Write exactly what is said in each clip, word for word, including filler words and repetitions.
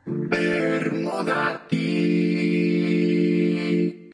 Bermodati.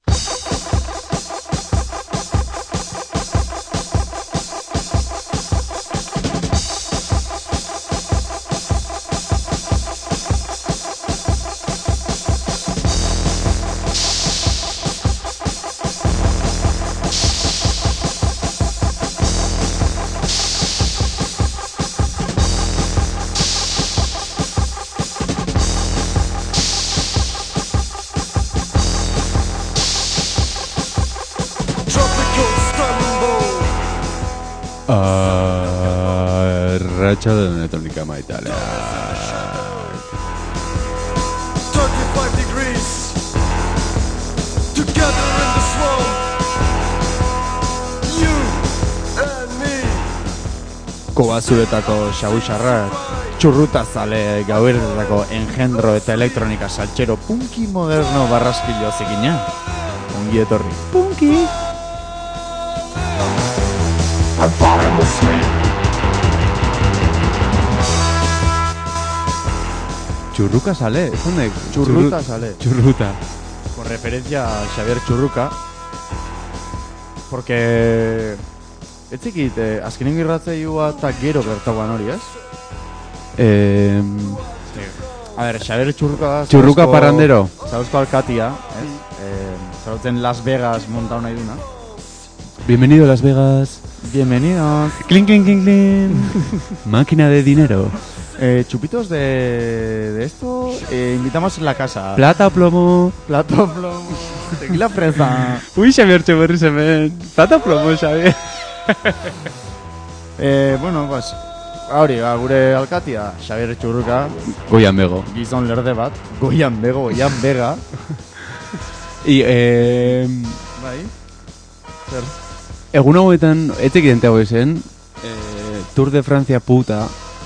Arratsalde honetan maitalea. thirty-five degrees together in the swamp. You and me. Kobazuretako xabuxarrak, txurruta zale gauerretako engendro eta elektronika saltxero punki moderno barraskilo zekina. Ongi etorri. Punki! Churruca sale, ¿dónde? Churruta sale. Churruta. Con referencia a Xavier Churruca. Porque... Etzikit, eh, azkenin irratzaioa eta gero gertagoan hori, ez? Eh... A ver, Xavier Churruca... Churruca parrandero. Zauzko alkatia, ez? Eh, Zautzen Las Vegas montau nahi duna. Bienvenido a Las Vegas. Bienvenidos. Clink, clink, clink, clink. Máquina de dinero. Eh, chupitos de, de esto, eh, invitamos en la casa. Plata o plomo. Plata o plomo. Tequila fresa. Uy, Xavier Txeberri semen. Plata o plomo, Xavier. eh, bueno, pues... Hori, ba, gure alkatia, Xavier Churruca. Goian bego. Gizon lerde bat. Goian bego, goian bega. I, eh... Bai. Zer? Egun hauetan, etek idente hau ezen, eh, Tour de Francia puta,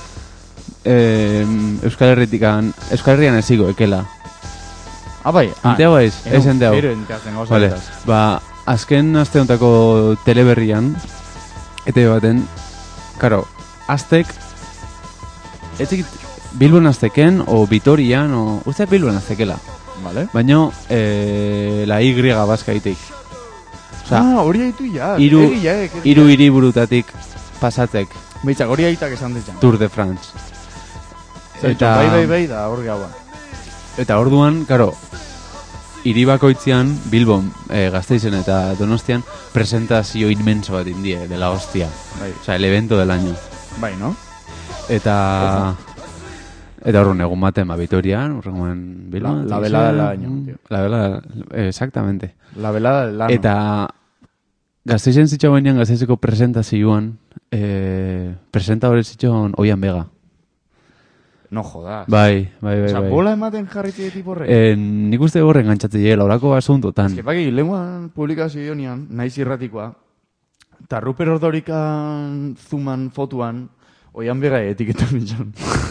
eh, Euskal Herritikan, Euskal Herrian ezigo, ekela. Ah, bai. Ente hau ez, ez ente hau. Ero enteazen gauza. Vale. Ba, azken aste hontako teleberrian, ete baten, karo, aztek, etzekit, Bilbon azteken, o Vitorian, o... Uste Bilbon aztekela. Vale. Baina, eh, la Y baska itik. Osa, ah, hori haitu ya. Iru, Egi ja, egi ja. iru hiriburutatik pasatzek Beitza, hori haitak esan ditzen. Tour de France. Eta... Bai, bai, bai, da hori gaua. Eta orduan, karo, hiri bakoitzean, Bilbon, eh, Gasteizen eta Donostian, presentazio inmenso bat indie, de la hostia. Bai. O sea, el evento del año. Bai, no? Eta... Eta horren egun baten, ba, Vitorian, horren Bilbon... La, la velada del año, tío. La velada, exactamente. La velada del año. Eta... Gasteizen zitxagoenean, Gasteizeko presentazioan, eh, presentadore zitxon Oian Bega. No jodas. Bai, bai, bai. O sea, bai. bola ematen jarritzea tipo horre. Eh, nik uste horren gantxatze llegela, orako asuntotan. Ez que paki, lenguan publikazio nian, naiz irratikoa, eta Ruper Ordorikan zuman fotuan, Oian Bega etiketan nintzen.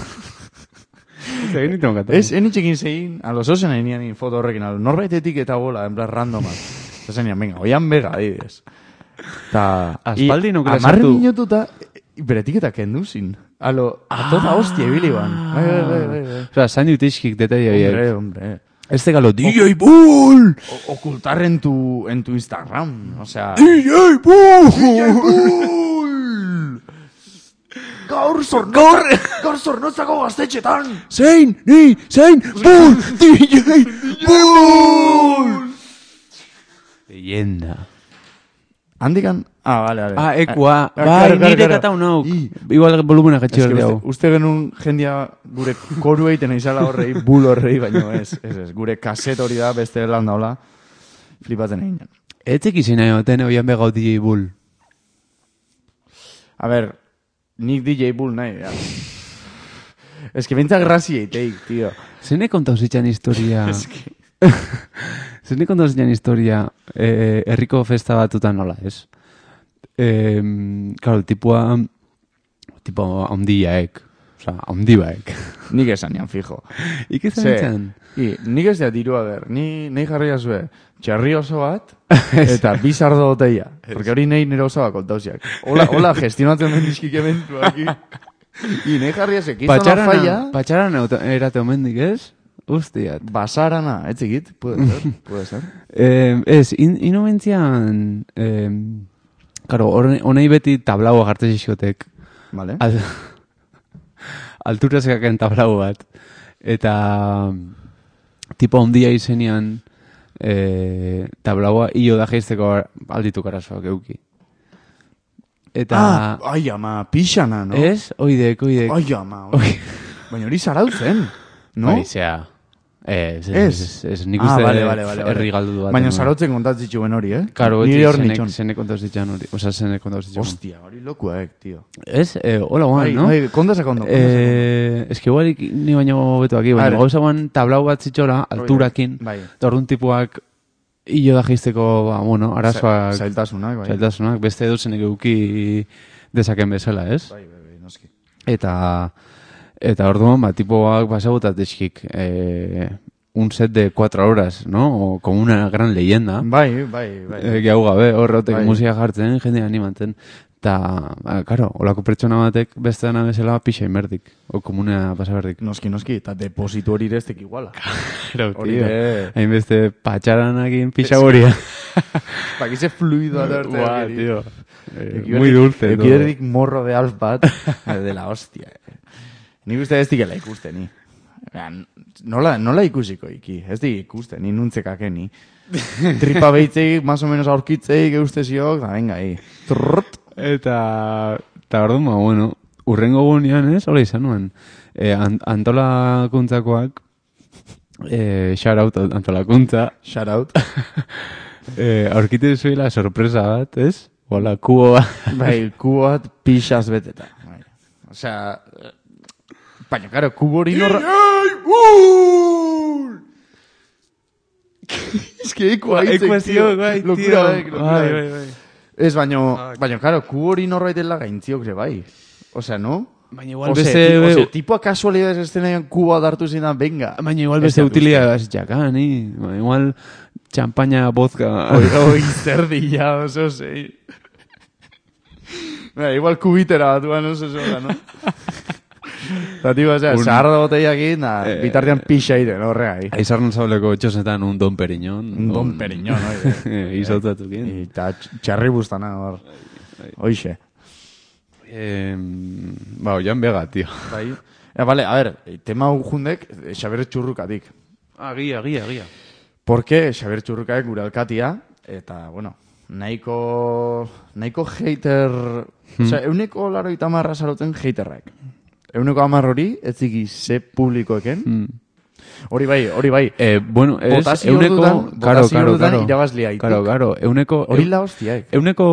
Zegin nintzen gata. Ez, enitxekin zein, alo zozen nahi nian foto horrekin, alo norbait etiketa bola, en plan randomat. Zozen nian, venga, Oian Bega, adibidez. Ta... Aspaldi nukela sartu. Amarre sartu. minututa, bere etiketa kendu zin. Alo, a toda hostia ibili ban. Bai, bai, bai, bai, bai. Osa, zain duteixkik detaile biak. Hombre, hombre. Este galo, D J Bull! O- ocultar en tu, en tu Instagram, o sea... D J Bull! D J Bull! Gaur zornotza, gaur, gaur zornotzako gaztetxetan! Zein, ni, zein, Bull! D J Bull! Leyenda. Handikan... Ah, vale, vale. Ah, ekua. Ah, Bai, claro, claro, nire claro. katau nauk. I. Igual volumena jetxe Es que berdi hau. uste, uste genuen jendia gure koru egiten izala horrei, bul horrei, baino ez, ez, ez. Gure kaset hori da, beste lan daula, flipatzen egin. Etzek izin nahi baten, oian begau D J Bull. A ver, nik D J Bull nahi, ja. Ez que bintza grazia iteik, tío. Zene kontau zitzan historia... Ez que... Zene kontau zitzan historia eh, herriko festa batutan nola, ez? Eh, claro, tipua... Tipo, ondiaek. Osa, ondibaek. Nik esan nian, fijo. Ike Ze, zan I, nik ez da diru, a ber, ni, nahi jarria zue, txerri oso bat, eta bizardo boteia. Porque hori nahi nire oso bat kontauziak. Hola, hola, gestionatzen den dizkik eventuak. I nahi jarria ze, kizona falla... Patxaran erate omendik, ez? Ustiat. Basarana, ez egit, puede ser, puede ser. Eh, ez, in, inomentzian, eh, karo, honei beti tablaua gartez iskotek. Vale. Al, alturazkaken tablau bat. Eta tipo ondia izenean eh, tablaua hilo da geizteko alditu karasoak euki. Eta... Ah, ai ama, pixana, no? Ez? Oidek, oidek. Ai ama, oi. Baina hori zarautzen, no? Hori, zea. Ez, ez, Ez. ez, ez, nik Ah, uste vale, vale, vale, vale. herri galdu bat. Baina zarautzen kontatzitxuen hori, eh? Karo, Nire eti hor zenek, nitxon. zenek kontaz ditxan hori. Osa, zenek kontaz ditxan. Hostia, hori lokuak, tío. Ez? Eh, hola guan, Bai, no? bai, konda sakondo. Eh, es que igual ni baino beto aquí, baina Are. gauza guan tablau bat zitxola, alturakin, Bai. eta orduan tipuak hilo da geizteko, ba, bueno, arazoak, Zailtasunak, bai. zailtasunak, beste edo zenek euki dezaken bezala, ez? Bai, bai, bai, noski. Eta, eta orduan, ba, tipoak basagutat eskik, eh, un set de cuatro horas, ¿no? O como una gran leyenda. Bai, bai, bai. Eh, Gau gabe, horretek Bai. musika jartzen, jende animatzen. Ta, ba, karo, olako pertsona batek beste dana bezala pixa inberdik. O komunea pasaberdik. Noski, noski, eta depositu hori ere ez tek iguala. Claro, Hori tío. be. Hainbeste patxaranakin pixa horia. Pakize fluido atarte. Buah, tío. Eh, muy dulce. todo. Ekiderdik morro de alf bat, de la hostia. Nik uste ez dikela ikuste, ni. Nola, nola ikusiko iki, ez dik ikuste, ni nuntzekake ni. Tripa behitzeik, más o menos aurkitzeik, eusteziok, da venga, hi. Trrrt. Eta, eta orduan, ba, bueno, urrengo gunean ez, hola izan nuen. Eh, an, antolakuntzakoak, eh, shout out antolakuntza, Shout out. eh, aurkitu zuela sorpresa bat, ez? Hola, kubo bat. Bai, kubo bat pixaz beteta. Bai. Osea, eh, baina, karo, kubo hori norra... Ez que eko haitzek, Ekuazio, tío. bai, Lokura tío. baik, lokura Bai, baik. bai, bai. Ez, baino, baino, karo, kubo hori norbait dela gaintziok ere bai. Osea, no? Baina igual Ose, beste... ti, ose, tipoa kasualidades estenean kuboa dartu zinan, venga. Baina igual Ez beste da utilidad jakan, ni. Baina igual champaña, vodka... Oi, oi, zerdilla, oso zei. Ba, igual kubitera batuan oso zola, no? Eta, tío, osea, Un- zahar da botellakin, da, Eh, bitartean pixa iten, horregai. Aizarren zauleko txosetan un don periñón. Un don periñón, oide. Izautatukin. Eta txarri bustana, hor. Hoixe. Eh, ba, oian bega, tío. Bai. Eh, vale, a ver, tema hau jundek, eh, Xaber Txurrukatik. Agia, agia, agia. Porque Xaber Txurrukaek gure alkatia, eta, bueno, nahiko, nahiko hater, osea, euneko laro eta marra saroten haterrak. Euneko amar hori, ez ziki ze publikoeken. Mm. Hori bai, hori bai. Eh, bueno, es Botazio euneko... ordutan- Karo, botazio karo, ordutan karo. irabazlea itik. Karo, karo. Euneko... Hori la hostiaek. Euneko...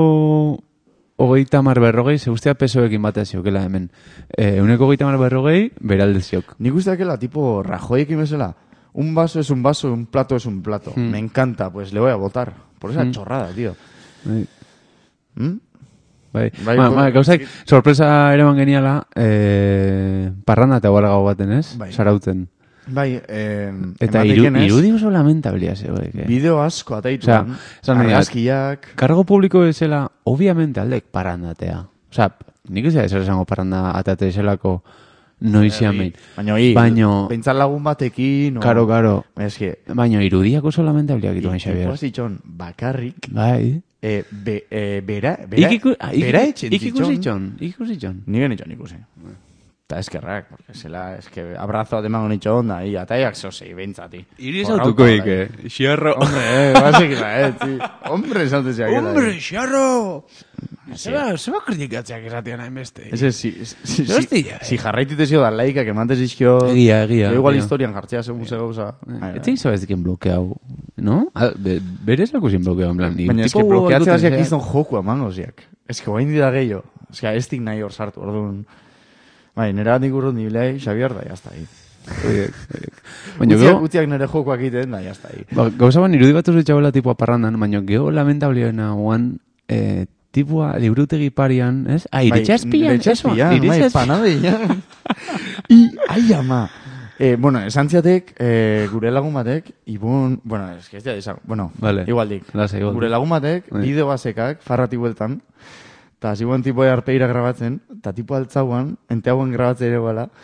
Hogeita mar berrogei, ze ustea pesoekin batea ziokela hemen. Eh, euneko hogeita mar berrogei, beralde ziok. Nik usteakela, tipo, Rajoyekin bezala, un vaso es un vaso, un plato es un plato. Mm. Me encanta, pues le voy a votar. Por esa Mm. chorrada, tío. Bai. ¿Mm? Bai, Bai, ma, bai, ma, gauzak, sorpresa ere geniala, eh, parranda eta gau baten, ez? Bai. Sarautzen. Bai, eh, Eta iru, ematekenez, irudi oso lamentabilia ze, bai, que... bideo asko ataituan, Osea, esan nahi dut, argazkiak, Kargo publiko bezala, obviamente aldek parandatea. Osa, nik ez da ezer esango paranda atate eselako noizian behin. baina hi, Baino- pentsat lagun batekin, o... Karo, karo. Ez que, Baina irudiak oso lamentabiliak dituen, Xabier. ikuazitxon bakarrik, Bai. eh, be, eh, bera, bera, Ikiku, ah, iki- bera etxen ikikusitxon, ikikusitxon. Ni genitxon ikusi. Eta eskerrak, porque zela, eske abrazo bat emango nitxon, da, i, ataiak zozei, bentsati. Iri esautuko ike, xierro. Hombre, eh, basekila, eh, ti. Hombre, esaute zeak. Hombre, xierro! Zeba, zeba kritikatzeak esatean hainbeste. Ese, si, si, si, Hostia, si jarraitite zio da laika, que mantes izkio... Egia, egia, Igual egia. historian jartzea, segun ze gauza. Ez egin zabez diken blokeau, no? Ah, be, berez lako sin blokeau, en plan. Baina eske tipo blokeatzea duten ziak zea- izan joku amango ziak. Eske guain dira gehiago. Eske ez dik nahi hor sartu, orduan... Bai, nera bat ikurrut nibilei, Xabier da, jazta hi. Oiek, oiek. Baina Utziak, gero, utziak nere jokoak egiten, da, jazta hi. ba, gauza ban irudi bat uzitxabola tipua parrandan, baina gero lamentablioena guan, eh, tipua liburutegi parian, ez? Ah, iritxazpian, eso, Iritxazpian, bai, iritxazpian. panadeian. I, ai ama. Eh, bueno, esan ziatek, eh, gure lagun batek, ibun, bueno, ez que ez da, bueno, Vale. igualdik. Lasa, igualdik. Gure lagun batek, Bai. bideo basekak, farrati bueltan, eta ziguen tipo arpeira grabatzen, eta tipo altzauan, ente hauen grabatzen ere bala,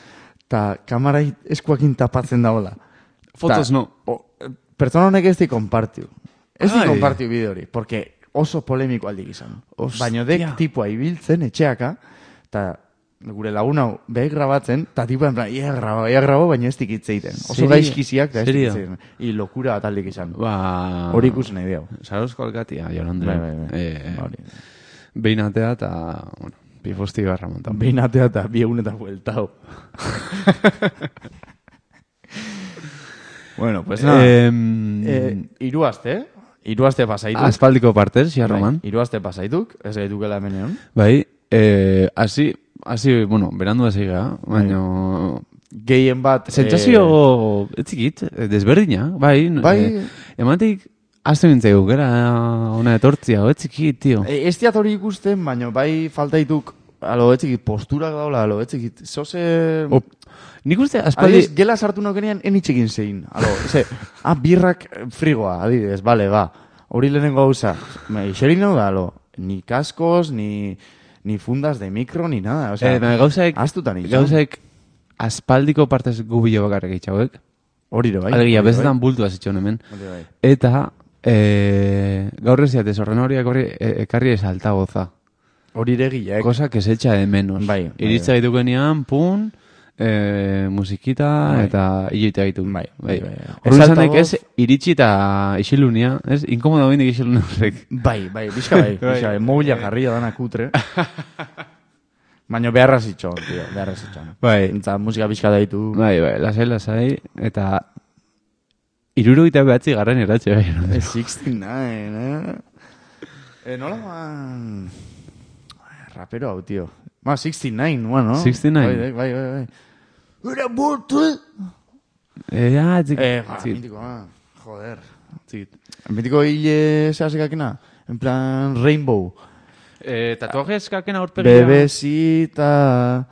eta kamarai eskuakin tapatzen daola. Fotos no. O, pertsona honek ez di konpartiu. Ez di Ai. konpartiu bideo hori, porque oso polemiko aldik izan. Baina dek tipua ibiltzen etxeaka, eta gure lagun hau behek grabatzen, eta tipua en plan, ia grabo, ia grabo, baina ez dikitzeiten. Oso Serio? gaizkiziak, eta ez Serio? dikitzeiten. I lokura bat aldik izan. Ba... Hori ikusen nahi diau. Sarozko alkatia, Jolandre. Bai, bai, bai. Eh, Hori. Beinatea eta, bueno, pifosti garra montan. Beinatea eta bi egun eta bueltau. Bueno, pues nada. Eh, Eh, hiru aste, hiru aste pasaituk. Aspaldiko partez, xarroman. Bai, hiru aste pasaituk, ez gaitukela hemenean. Bai, eh, hasi, hasi, bueno, berandu hasi gara, baina... Gehien bat... Sentsazio, ez zikit, eh, desberdina, bai. Bai. Eh, ematik, azte bintzai gukera, ona etortzia, ez zikit, tio. Eh, ez diat hori ikusten, baina bai faltaituk, alo, ez zikit, posturak daula, alo, ez zikit, zoze... Op, nik uste, aspaldi... Adibidez, gela sartu nokenean enitxekin zein. Alo, ze, ah, birrak frigoa, adibidez, bale, ba. Hori lehenengo gauza. Ixerin hau da, alo, ni kaskos, ni, ni fundas de micro, ni nada. O sea, Eh, baina gauzaek, astutan itxan. gauzaek aspaldiko partez gubilo bakarrik itxauek. Hori ere bai. Alegia, hori ere bezetan bultu azitxon hemen. bai. Hori ere bai. Eta, eh, gaur ez diatez, horren horiak horri eh, ekarri ez altagoza. Hori ere gila, Cosa que se echa de menos. Bai, bai, Iritza bai. gaitukenean, pun, eh, musikita, Bai. eta hiloita gaitu. Bai, bai, bai. Horren Ez izanek ez, altavoz- iritsi eta isilunia, ez? Inkomoda bindik isilunia horrek. Bai, bai, bizka bai, Bai. bizka bai. Mobila jarria dana kutre. Baina beharra zitxon, tío, beharra zitxon. Bai. Entza, musika bizka daitu. Bai, bai, lasai, lasai, eta irurogeita behatzi garren eratxe, bai. no? Eh, sesenta y nueve, eh? Eh, nola man... Rapero hau, tío. Ma, sesenta y nueve, bueno. sesenta y nueve. Bai, bai, bai, bai. Era burtu! Eh, ja, zik, Eh, ja, zik. mitiko, ah, joder. Zit. Mitiko hile zehazekakena? En plan, Rainbow. Eh, tatuajes kakena aurpegia. Bebesita,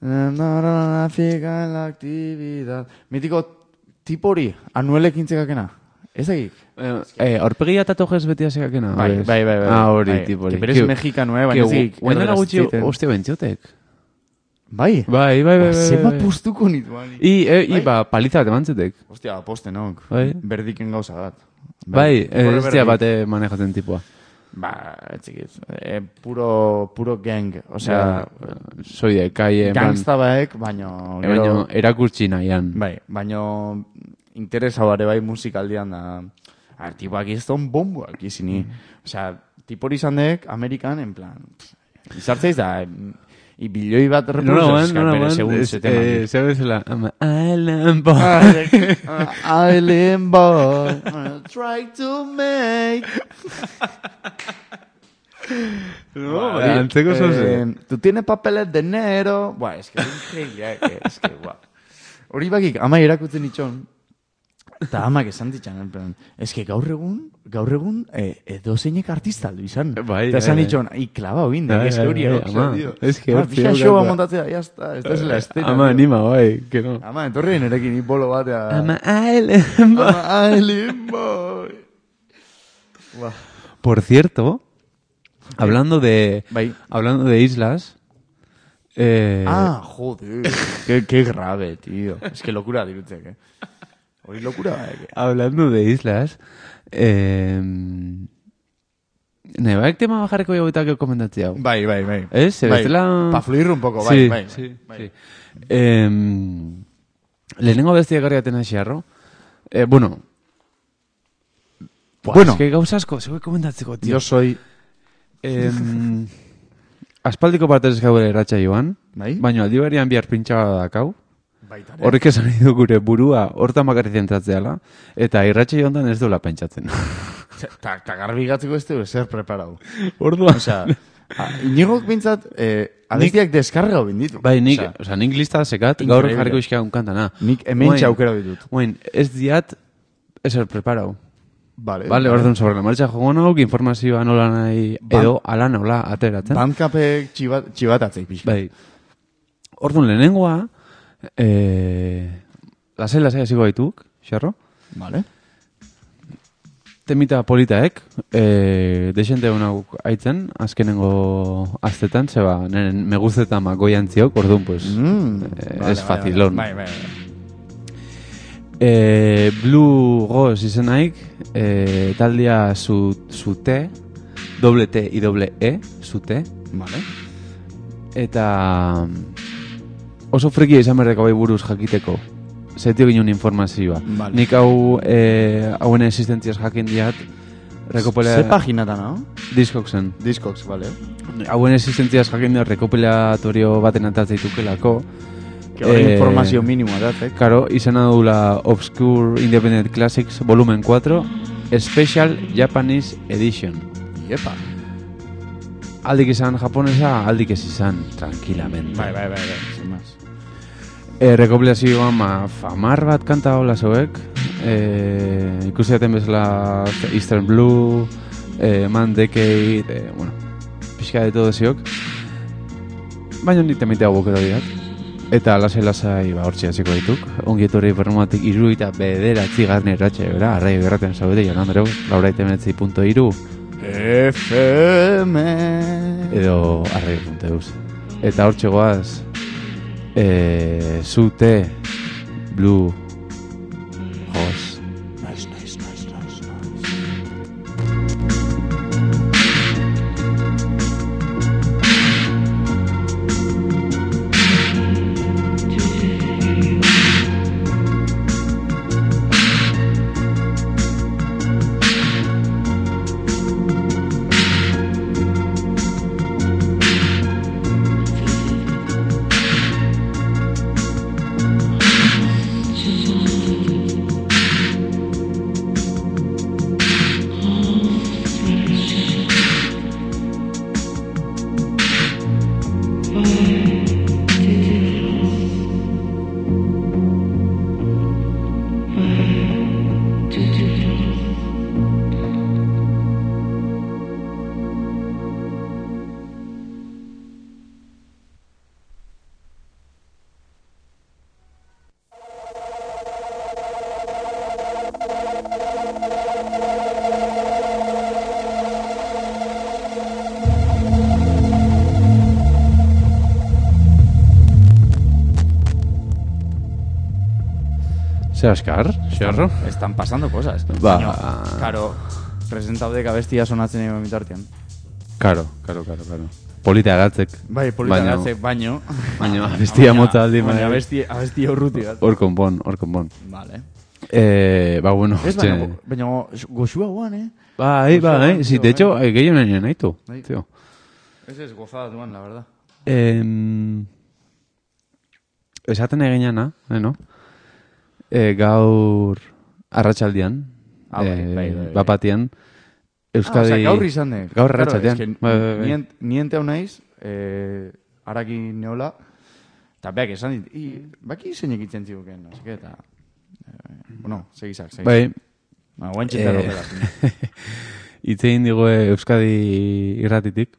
la fija en la actividad. Mitiko tipo hori, anuelek intzekakena. Ez dakik? Eh, eh, aurpegia tatuajes beti hasi kakena. Bai, ¿ves? bai, bai, bai. Ah, hori, Bai, tipo hori. que berez mexicano, eh, baina ez dakik. Baina erderaz gutxi, ziten. ostia bentsiotek. Bai? Bai, bai, bai, bai. Zema bai. pustuko nituan. I, eh, i, Bai. ba, paliza bat emantzetek. Ostia, postenok. Bai. Berdiken gauza bat. Bai, tipo hori ez dira berdik. bate manejatzen tipua. Ba, etzikiz. Eh, puro, puro gang. O sea, soy de calle, en plan, gangsta baek, baino... eh, baino, erakurtzi nahian. Bai, baino interesa bare bai musikaldian da. A, tipoak izton bomboak izini. O sea, tipori izan dek, Amerikan, en plan... Izartzeiz da, i bilioi bat No la reproducers, van, no la bere van, segun es, ze tema. eh, ¿sabes la? I'm a island boy. Ah, Island boy, I try to make... No, Buah, antzeko eh, zoze. Tú tienes papeles de enero. Buah, es que es increíble, eh, es que, buah. Hori bakik, ama irakutzen itxon. Eta amak esan ditxan, en plan, es que gaur egun, gaur egun, eh, edo zeinek artista aldu izan. Bai, Eta esan bai, itxon, i, klaba oinde, Bai, es que hori bai, egokia, ama, tío. es que Ah, hortzi pixa hau showa gaua. montatzea, ya está, esta es la escena. Ama tío. anima, bai, que no. Ama, entorri nerekin ipolo batea. I'm a island boy. Ama, Island boy. Buah. Por cierto, hablando de, Bai. hablando de islas, eh, Ah, joder. qué, qué grave, tío. Es que locura dirutzek, eh. Hori locura, eh. hablando de islas, eh, nebaek tema bajarreko jau eta komentatzea hau. Bai, bai, bai. Ez, ze Bai, bestela... pa fluir un poco, bai, sí, bai. sí, bai. sí. Eh, lehenengo bestia garriaten asiarro. Eh, bueno, Buah, Bueno. es que gauza asko, zeuek komentatzeko, tío. Yo soy... Eh, aspaldiko partez gau erratxa joan, Bai? baina aldi berian bihar pintxaba dakau. Baitare. Horrek esan nahi du gure burua hortan bakarri zentratzeala, eta irratxe jontan ez duela pentsatzen. Ta, ta garbi gatzeko ez dugu zer preparau. Orduan. Osea, a, inigok bintzat, eh, abestiak deskarga binditu. Bai, nik, Osea, osea, nik lista sekat, gaur increíble. jarriko iskia un kantana. nik hemen Oain- aukera ditut. Oain, ez diat, ezer preparau. Vale, Vale, orduan sobre la marcha jogo nauk, informazioa nola nahi, Ban- edo ala nola ateratzen. Bandcapek txibat, txibatatzeik pixka. Bai. Orduan lehenengoa, eh, lasai lasai hasiko gaituk, xarro? Vale. temita politaek, e, desente hona aitzen, azkenengo aztetan, zeba, neren me guztetan magoiantziok, orduan, pues, Mm, eh, vale, es vale, facilón. Bai, bai, bai. E, Blue Goz izenaik, e, taldia zu, zute, doble T i doble E, zute, Vale. eta oso frekia izan berdeko bai buruz jakiteko. Zetio ginen informazioa. Vale. Nik hau, e, hauen existentziaz jakin diat, rekopela... Ze paginata, no? Discogsen. Discogs, vale. Hauen existentziaz jakin diat, rekopilatorio baten atatzeitukelako. Que hori Eh, informazio minimoa datek. Karo, izena dula Obscure Independent Classics Volumen cuatro Special Japanese Edition. Iepa. Aldik izan japonesa, aldik ez izan, tranquilamente. Bai, bai, bai, bai, sin más. E, rekopilazioan ma famar bat kanta hola zoek. E, ikusi daten bezala Eastern Blue, e, Man Decade, e, bueno, pixka de todo ziok. Baina nik temitea buketa diat. Eta lasai-lasai ba hortxe hasiko dituk. Ongi etorri Bermudatik hirurogeita bederatzi garne erratxe, bera, arrai gerraten zaudete, Jan Andreu, laura itemetzi punto hiru. F M Edo arrai punto eus. Eta hortxe goaz, e, zute, Blue Goz. Nice, nice, nice, nice, nice. Zer askar, xerro? Están pasando cosas. Ba. Baina, Karo, presentaudek abestia sonatzen egin bitartean. Karo, karo, karo, karo. Polita gatzek. Bai, polita Baina- gatzek, baino. Baina abestia motza aldi, Baina bai. abesti, abesti urruti bat. Hor konpon, hor konpon. Vale. Eh, ba, bueno, Ez, txe- baina, baina goxua guan, eh? Bai, Oso bai, guan, si, tío, de hecho, bai. eh, gehiago nahi nahitu, Bai. tío. Ez ez gozada duan, la verdad. Eh, esaten eginana, eh, no? Eh, gaur arratsaldean, Ah, bai, eh, bai, bai, bai. bapatian, Euskadi... Ah, osea, gaur izan dek. Gaur Claro, arratsaldean. es que Bai, bai, bai. nient- Niente hau naiz, eh, haraki neola, eta beak esan dit, i, baki zeinek itzen zibuken, no, seke, eta... Eh, bueno, segizak, segizak. Bai, Ba, guain txinterro Eh, dela. itzein digue Euskadi irratitik,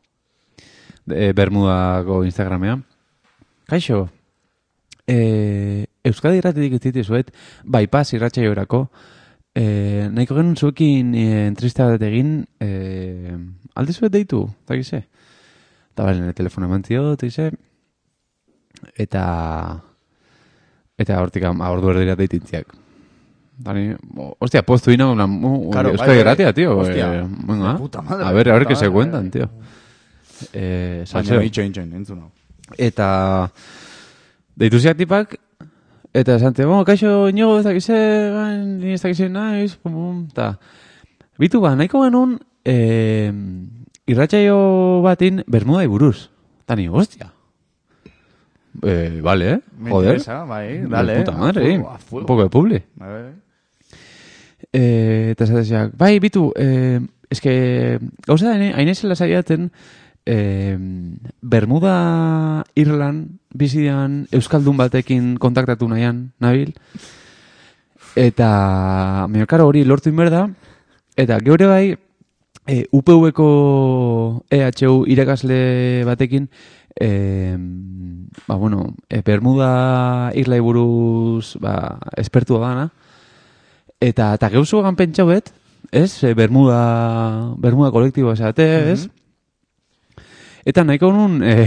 e, Bermudako Instagramean. Kaixo, e, Euskadi irratitik ez dituzuet, bypass irratxaiorako, e, nahiko genuen zuekin e, entrevista bat egin, e, alde zuet deitu, eta gize. Eta bale, nire telefona mantzio, eta gize. Eta, eta hortik ordu erdira deitintziak. Dani, hostia, postu ina una uh, Claro, Euskadi bai, bai. irratia, tío. Hostia, Eh, venga. de puta madre, A ver, a ver puta qué se madre, cuentan, bai. tío. Eh, Baina, salseo. itxoin, itxoin, entzun hau. Eta deitu ziak tipak, eta esante, bueno, kaixo, inigo ez dakize, bain, ni ez dakize naiz, pum, pum, eta bitu ba, nahiko genuen eh, irratsaio batin Bermudai buruz. Tani, hostia. Eh, vale, eh? Me Joder. interesa, bai, De dale. puta a madre, fuego, eh. a fuego. Un poco de publi. Bai, bai, bai. Eh, eta esateziak, bai, bitu, eh, eske, gauza da, hainezela saiatzen, eh, Bermuda, Irland, bizidean Euskaldun batekin kontaktatu nahian, nabil, eta, baina, karo, hori lortu inberda, eta geure bai, eh, U P V-ko E H U irakasle batekin, eh, ba, bueno, eh, Bermuda Irlai buruz, ba, espertua dana, Eta, eta geuzu egan pentsauet, ez, e, Bermuda, Bermuda kolektiboa esate, ez? Eta nahiko nun, e,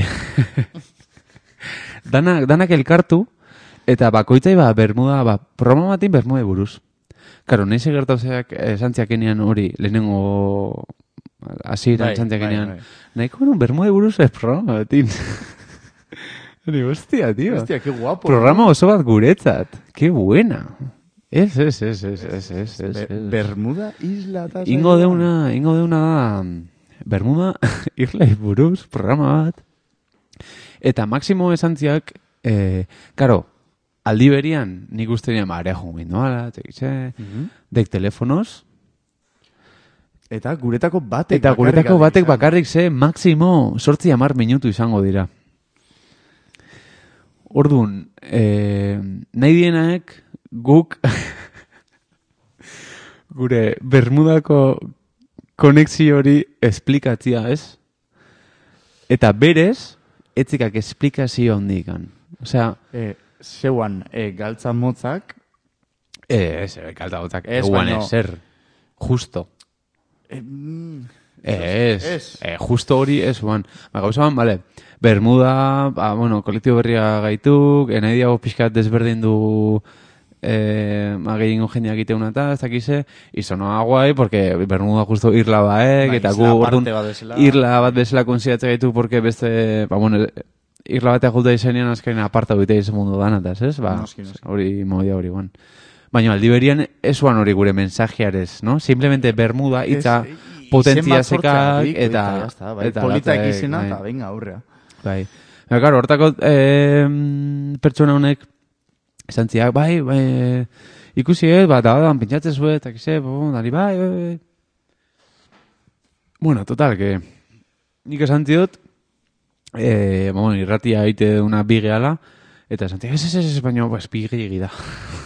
danak, danak elkartu, eta bakoitzai ba, Bermuda, ba, programa batin Bermuda buruz. Karo, nahi segertau zeak esan txakenean hori, lehenengo hasieran Bai, esan txakenean, bai, bai. nahiko nun Bermuda buruz ez programa batin. Ni, hostia, tío. Hostia, qué guapo. Programa oso bat guretzat. Qué buena. Ez, ez, ez, ez, ez, ez, ez, Be- ez. Bermuda isla eta... Ingo deuna, ingo deuna da Bermuda irlai buruz programa bat. Eta Maximo esantziak, eh, karo, aldi berian nik uste nien marea jungin doala, tekize, dek telefonos, Eta guretako batek eta guretako bakarrik batek izan. bakarrik ze Maximo sortzi amar minutu izango dira. Orduan, eh, nahi dienaek guk gure Bermudako konexio hori esplikatzia, ez? Eta berez, etzikak esplikazio handikan. Osea, Eh, zeuan, eh, galtza motzak, eh, ez, kalta botzak, Ez, eguan baino- ezer, justo. eh, mm, Ez, ez. Eh, justo hori ez, uan. Ba, gauza ban, bale, Bermuda, ba, bueno, kolektibo berria gaituk, eh, nahi diago pixkat desberdin du eh, gehiengo jendeak iteuna eta, ez dakize, izonoa guai, porque Bermuda justo irla baek, Bai, eta gu, isla aparte orduan, bat bezala. irla bat bezala konsidatze gaitu, porque beste, ba, bueno, irla batea julta izenean azkain aparta duite izan mundu danataz, ez? Ba, Noski, noski. hori, modia hori, guan. Baina, aldi berian, esuan hori gure mensajearez, no? Simplemente Bermuda, itza, Ez, potentzia izen bat sortzeagatik, sekak, eta... ya está, bai, eta politak latek, izena, bai. eta venga, aurrea. Bai. Baina, claro, hortako eh, pertsona honek esan ziak, bai, bai, ikusi ez, bat, da, pentsatzen zuet, eta kize, bo, dali, bai, bai, bai. Bueno, total, que nik esan ziot, eh, bueno, irratia aite una bigeala, eta esan ziak, ez, ez, ez, baina, pues, bigegi da.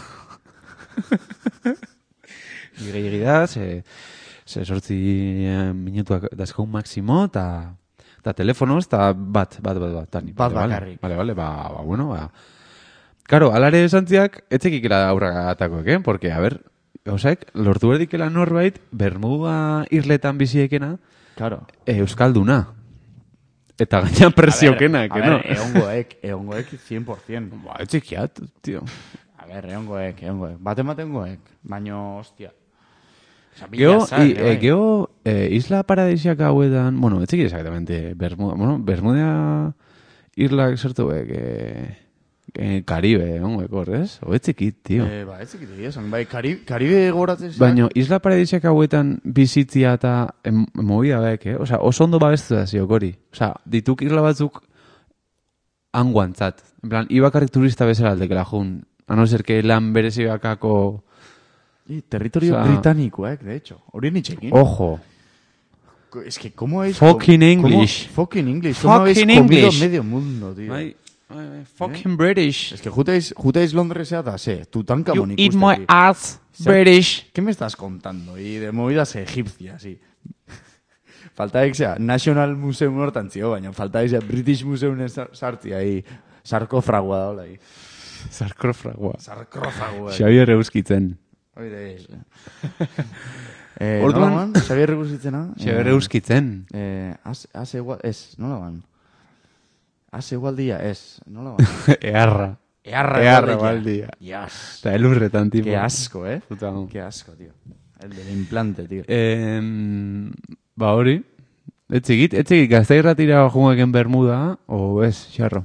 Bigegi da, ze, ze sortzi eh, minutuak dazkaun maksimo, eta... Eta telefonoz, eta bat, bat, bat, bat. Tani, Bat vale, bakarrik. Vale, vale, ba, ba, bueno, ba. Karo, alare esantziak, etzekikela aurra atakoek, eh? Porque, a ver, gauzak, lortu berdikela norbait, Bermuda irletan biziekena, Claro. eh, euskalduna. Eta gaina presiokena, A que ver, no? egongoek, egongoek cien por cien. Ba, etzekiat, tio. A ver, egongoek, egongoek. Bate matengoek, baino, hostia. Osa, Geo, bila i, sal, eh, geo, eh, isla paradisiak hauetan, bueno, etzeki exactamente, Bermuda, bueno, Bermuda irlak sortuek, eh, eh, Caribe, ongoek hor, ez? O etzekit, tio. Eh, ba, ez ekit egia esan. Bai, Kari- Karibe goratzen zeak. Baina, isla paradisiak hauetan bizitzia eta em, movida baek, eh? Osa, oso ondo babestu da ziok hori. Osa, dituk irla batzuk anguantzat. En plan, ibakarrik turista bezala aldekela jun. A no ser que lan berezi bakako... I, territorio Osea- britanikoek, de hecho. Hori nitxekin. Ojo. Es que, ¿cómo es? Fucking cómo- English. Fucking English. ¿Cómo habéis Fucking comido English. medio mundo, tío? Bai, bai, bai, fucking British. Es que jutáis, jutáis Londresea da, sé, You Tutankamón eat my ass, British. ¿Qué me estás contando? Y de movidas egipcias, sí. Falta que sea National Museum hortan zio, baina falta que sea British Museum sartzia ahí. Sarkofragua da, hola ahí. Sarkofragua. Sarkofragua. Xavier euskitzen. Oire, ez. Eh, Orduan- nola ban? Xabier Regusitzena? Xavier euskitzen. Eh, az, az igual, ez, nola ban? Az igualdia, ez, nola ban? Earra. Earra Earra igualdia. igualdia. Yes. Eta elurretan, tipo. Qué asco, eh? Puta. Qué asco, tío. El del implante, tío. Eh, ba hori, etzigit, etzigit gazteirratira jungoeken Bermuda, o ez, xarro.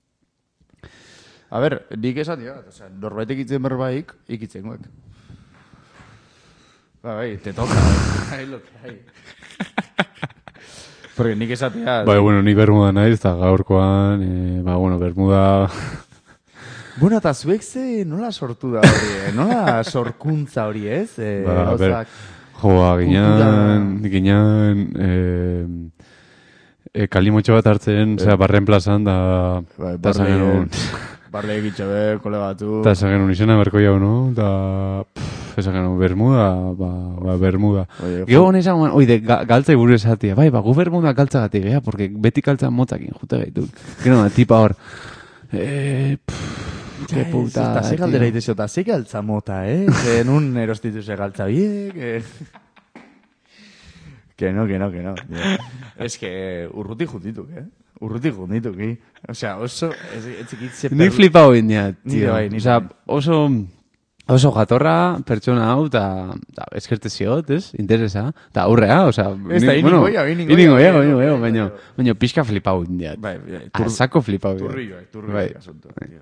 A ver, nik esatia, o sea, norbait ikitzen berbaik, ikitzen guek. Ba, bai, te toca, bai, lo que hay. Porque nik esatia... Bai, bueno, ni Bermuda naiz, eta gaurkoan, eh, ba, bueno, Bermuda... Bueno, eta zuek ze nola sortu da hori, eh? Nola sorkuntza hori, ez? Eh, ba, ber, gauzak- joa, ginean, kultura- ginean, eh, eh, kalimotxo bat hartzen, zera, barren plazan, da... Bai, da esan genuen- barle egitxebe, kole batu... Eta esan genuen izena berko jau, no? Da... pff, esan genuen, Bermuda, ba, ba Bermuda. Oie, Gero honen esan, oide, ga, galtza iburu esatia. Bai, ba, gu Bermuda galtza gatik, gea, porque beti galtza motzakin, jute gaitu. Gero, da, tipa hor. Eh, pff, que puta, Eta ze tío. galdera itezio, eta ze galtza mota, eh? Zen un erostitu ze galtza biek, eh? Que no, que no, que no. Es que urruti jundituk, eh? Urruti jundituk, eh? Osea, oso... Ez, Ni flipau indiat, Ni tio. bai, ni Osea, bai. oso... Oso jatorra, pertsona hau, eta eskerte ziot, ez? Interesa. Eta aurrea, osea... Ez da, iningo ya, iningo ya. Iningo ya, iningo ya, baina... Baina pixka flipau indiat. Bai, bai. A sako flipau indiat. Turrillo, turrillo, Bai. asunto, tío.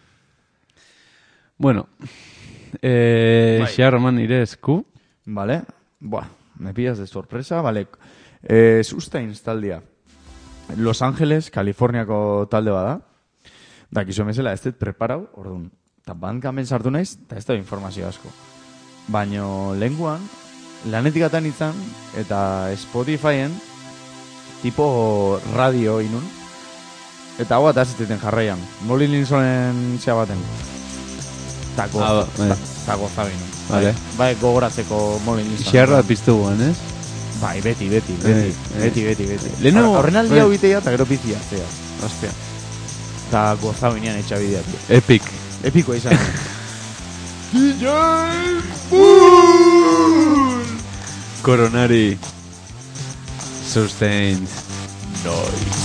Bueno, eh, Bai. xa roman nire esku. Vale. Buah, me pillas de sorpresa, vale. Eh, Sustains taldea. Los Ángeles, Kaliforniako talde bada. Dakizu mesela, ez dut preparau, orduan. Eta bandkamen sartu naiz, eta ez da informazio asko. Baino lenguan, lanetik atan izan, eta Spotifyen, tipo radio inun. Eta hau eta azizten jarraian. Molly Linsonen zea baten. Eta Ah, goza, bai. ta goza binen. Vale. Bai, gogoratzeko Molly Linson. Xerra piztu guan, ez? Bai, beti, beti, beti, Eh, beti, beti, beti. Lehenu- Horren aldi bai. hau bitea, eta gero bizia, zea. Ostia. Eta goza binean etxabidea, tío. Epic. Epikoa izan. D J Coronari. Sustained. Noise.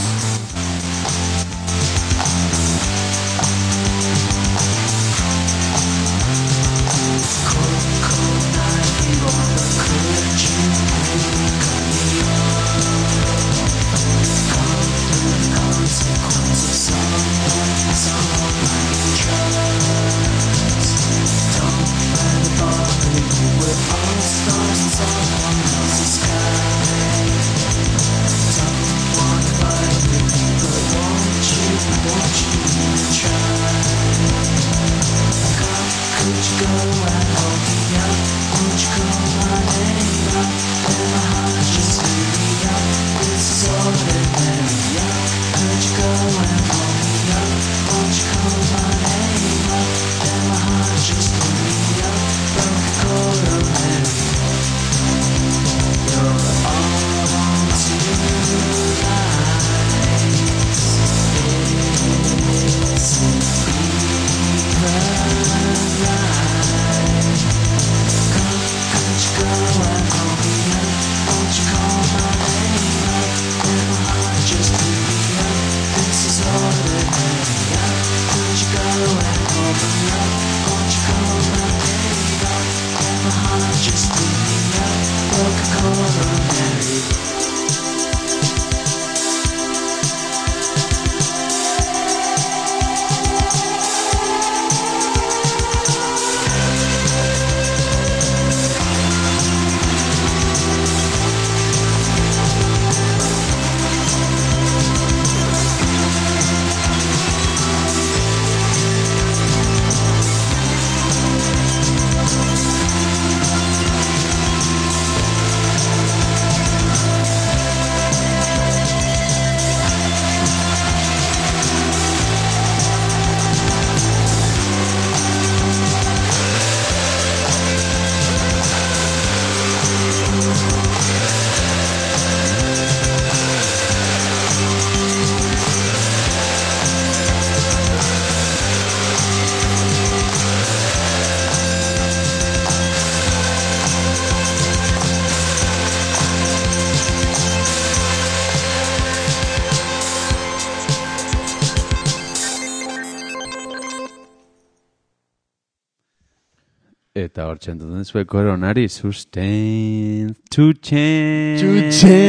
Eta hor txentuten zuen Coronari. Sustained. Two chains. Two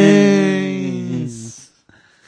chains.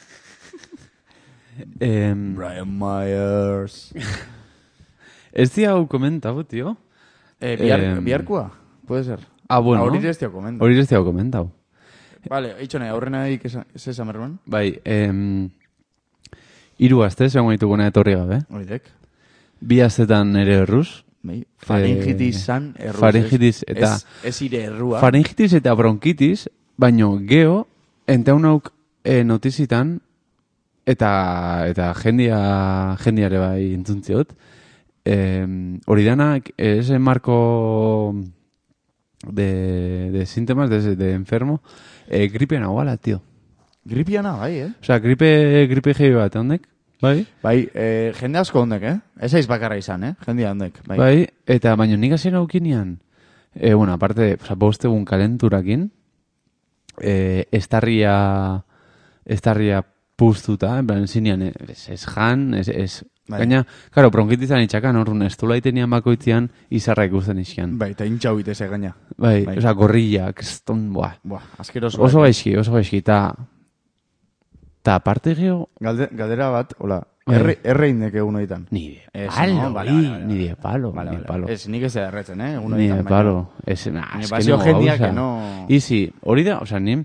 Em, Brian Myers. ez di hau komentau, tio? Eh, bihar, Em, biharkua? Puede ser. Ah, bueno. Hori ez dio komendo. Hori ez di hau komentau. Vale, eitxo nahi, aurrena dik ez esan berban? Bai, em, hiru aste, zegoen dituguna etorri gabe. Horidek. Bi astetan ere erruz. Bai, faringitis san erruz. faringitis eta- Ez, ez ire errua. Faringitis eta bronkitis, baino geho, enteunauk e, notizitan, eta eta jendia, jendiare bai entzuntziot, e, hori danak, ese marco de, de síntomas, de, de enfermo, e, gripe nahuala, tío. Gripiana, bai, eh? Osea, gripe, gripe gehi bat, ondek? Bai? Bai, eh, jende asko ondek, eh? Ez aiz bakarra izan, eh? Jende ondek, bai. Bai, eta baino nik hasi naukinean, e, bueno, aparte, oza, bost egun kalenturakin, eh, estarria, estarria puztuta, en plan, zinean, ez, ez jan, ez, ez, Bai. gaina, karo, bronkitizan itxakan, horren, ez tolaitenian bakoitzean, izarra ikusten izkian. Bai, eta intxau iteze gaina. Bai, bai. oza, gorrilla, kriston, buah. Buah, askeroso. Oso gaizki, oso gaizki, eta, eta aparte geho, Galde, galdera bat, hola, Bai. erre, erreinek egun hoitan. ni de Ez, palo, no? Vale, bai, vale, vale. ni de palo, Vale, ni de vale. palo. Ez, nik ez da erretzen, eh? Egun Ni hoitan, de baina- palo. Ez, nah, Baina es que bazio no, jendia gauza. que no- Izi, hori da, oza, ni,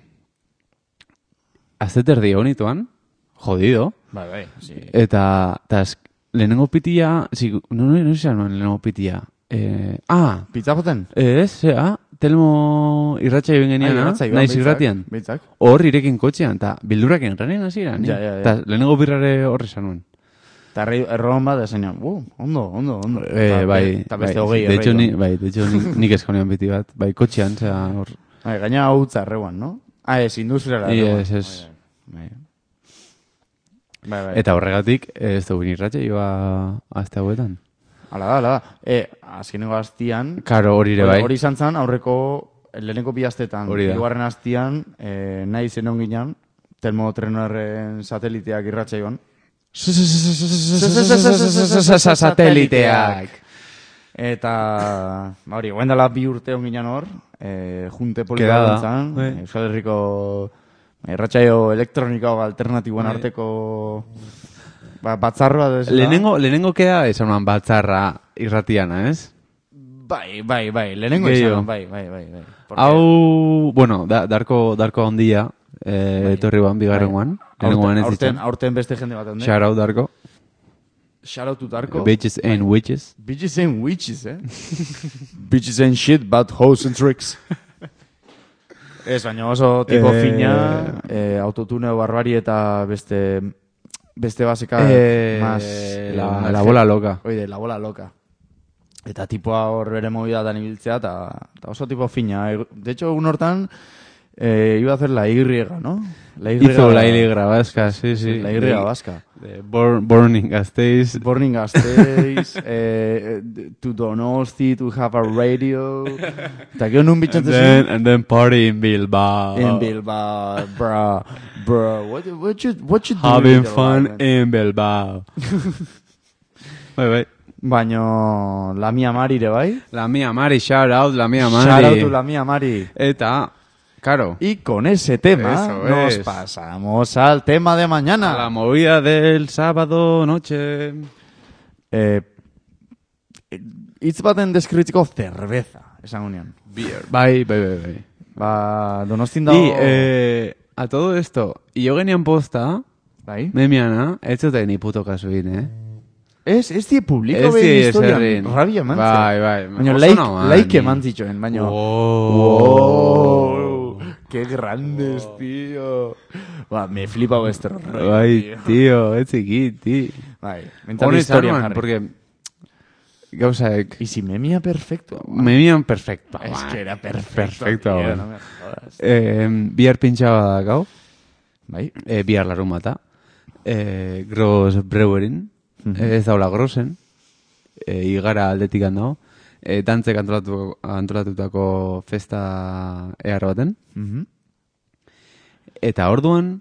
azte terdi honituan, jodido, Bai, bai, sí. eta, eta ez, lehenengo pitia, zi, no, no, no izan nuen lehenengo pitia. Eh, ah, Pizza joten? ez, zea, telmo irratxa ibin geniana, naiz irratian. Beitzak. Hor irekin kotxean, eta bilduraken ranen hasieran, Ja, ja, ja. eta lehenengo birrare horri izan nuen. Eta erroan bat, esan uh, ondo, ondo, ondo. Eh, Eta- bai, Eta beste bai, hogei de hecho, ni, erreiko. bai, de hecho, ni, nik eskonean biti bat, bai, kotxean, zera, hor, Bai, gaina hau erreguan, no? Ah, ez, industriala I, erreguan. ez, ez. Bai, bai. bai. eta horregatik, ez dugu irratxa joa azte hauetan. Hala da, hala da. E, azkenengo aztian, Karo, hori ere bai. hori izan zen, aurreko, leheneko bi astetan, Hori da. hirugarren aztian, eh, nahi zen onginan, Telmo Trenorren sateliteak irratxa joan. Sateliteak. Eta, ba hori, guen dela bi urte onginan hor, eh, junte polita Quedada, gontzan, bai. Euskal Herriko irratxaio elektroniko alternatiboan Bai. arteko ba, batzarroa desela. Lehenengo, lehenengo keda esan man batzarra irratiana, ez? Bai, bai, bai, lehenengo Gehiago. izan, bai, bai, bai. bai. Porque- Hau, bueno, da, darko, darko handia, eh, Bai. etorri guan, bigarren guan. Lehenengo guan ez aurten, ditzen. aurten beste jende bat onde. Shout out darko. Shout out to Darko. Bitches and witches. Bitches and witches, eh? Bitches and shit, but hoes and tricks. Ez, baina oso tipo Eh, fina, eh, autotuneo barbari eta beste beste basika Eh, más la, la bola loca. Oide, la bola loca. Eta tipoa hor bere movida dan ibiltzea, eta, eta oso tipo fina. De hecho, un hortan eh, iba a hacer la Y, ¿no? La Y, Hizo la Y vasca, sí, sí. La Y De- vasca. de Born, Burning Gasteiz. Borning Gasteiz, eh, to Donosti, to have a radio. Eta gero nun And bitxatzen then, and then party in Bilbao. in Bilbao, bro, bro, what, what you, what you doing Having with your fun life, man? in Bilbao. Bai, bai. Baino, la mia Mari ere bai? La mía Mari, shout out, la mía Mari. Shout out to la mia Mari. Eta, claro, Y con ese tema Eso nos es. pasamos al tema de mañana. a la movida del sábado noche. Eh, hitz baten deskritziko cerveza, esan union. Beer. Bai, bai, bai, bai. Ba, Donostin dago... Y, eh, a todo esto, y yo genian posta, Bai? memiana, ez zuten ni puto kasuin, eh? Ez, ez die publiko Ez behin die historian, eserrin. rabia eman Bai, bai. Baina Oso like, naman, like ni. eman zituen, baina... Wow. Wow, qué grandes, tío. Ba, me flipa vuestro rollo, Bai, tío, ez zikit, tío. Bai, mental Honetan, historian man, jarri. porque gauzaek Y si memia perfecto. memian perfecto. Es man. que era perfecto, Perfecto, tío, man. no me jodas. Eh, bihar pintxaba da gau, Bai, eh, bihar larun bata. Eh, Gross Brewerin, eh, ez daula Grossen, eh, igara aldetik handao. Eh, dantzek antolatu, antolatutako festa ehar baten. mhm. Eta orduan,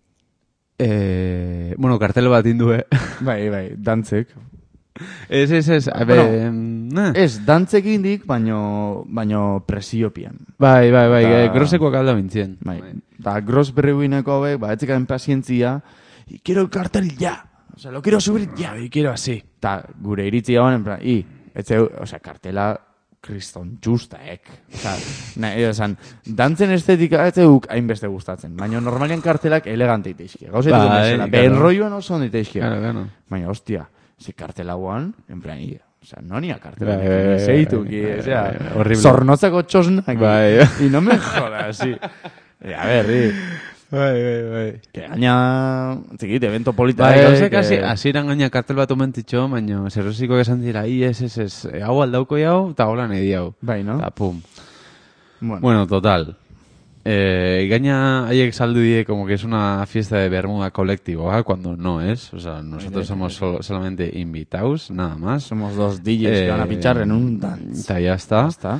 eh, bueno, kartel bat indue. Bai, bai, dantzek. ez, ez, ez, Bueno, bueno, Ez, dantzek indik, baino, baino presiopian. bai, bai, bai, Ta- eh, Grossekoak alda bintzien. Bai. Da, Gross Brewineko hauek, ba, etzekaden pazientzia, y quiero el cartel ya. O sea, lo quiero subir ya. Y quiero así. Ta, gure iritzia honen, en plan, i, etze, o sea, kartela kriston justaek. O sea, nahi, esan, dantzen estetika etzeuk hainbeste gustatzen. Baina normalian kartelak elegante iteizkia. Gauzetu Bai, bai, bezala, claro. behen rolloan oso ondo iteizkia. Claro, claro. Baina, hostia, ze kartela guan, en plan, i, o sea, no nia kartela. Bai, bai, bai, Zeituki, bai, o sea, bai, bai, horrible. zornotzako txosnak. Bai. Y no me jodas, sí. Eh, A ver, i, Bai, bai, bai. que gaina, txikit, evento polita. Bai, eh, gauzak que- hasi, hasieran gaina kartel bat omentitxo, baina zerrosiko esan dira, i, ez, ez, ez, eh, hau aldauko jau, eta hola nahi diau. Bai, no? Eta pum. Bueno, Bueno, total. Eh, gaina haiek saldu die como que es una fiesta de Bermuda colectivo, ¿ah? Cuando no es. O sea, nosotros somos solo- solamente invitados, nada más. somos dos D Js que Eh, van a pinchar en un dance. Eta ya está. Ya está.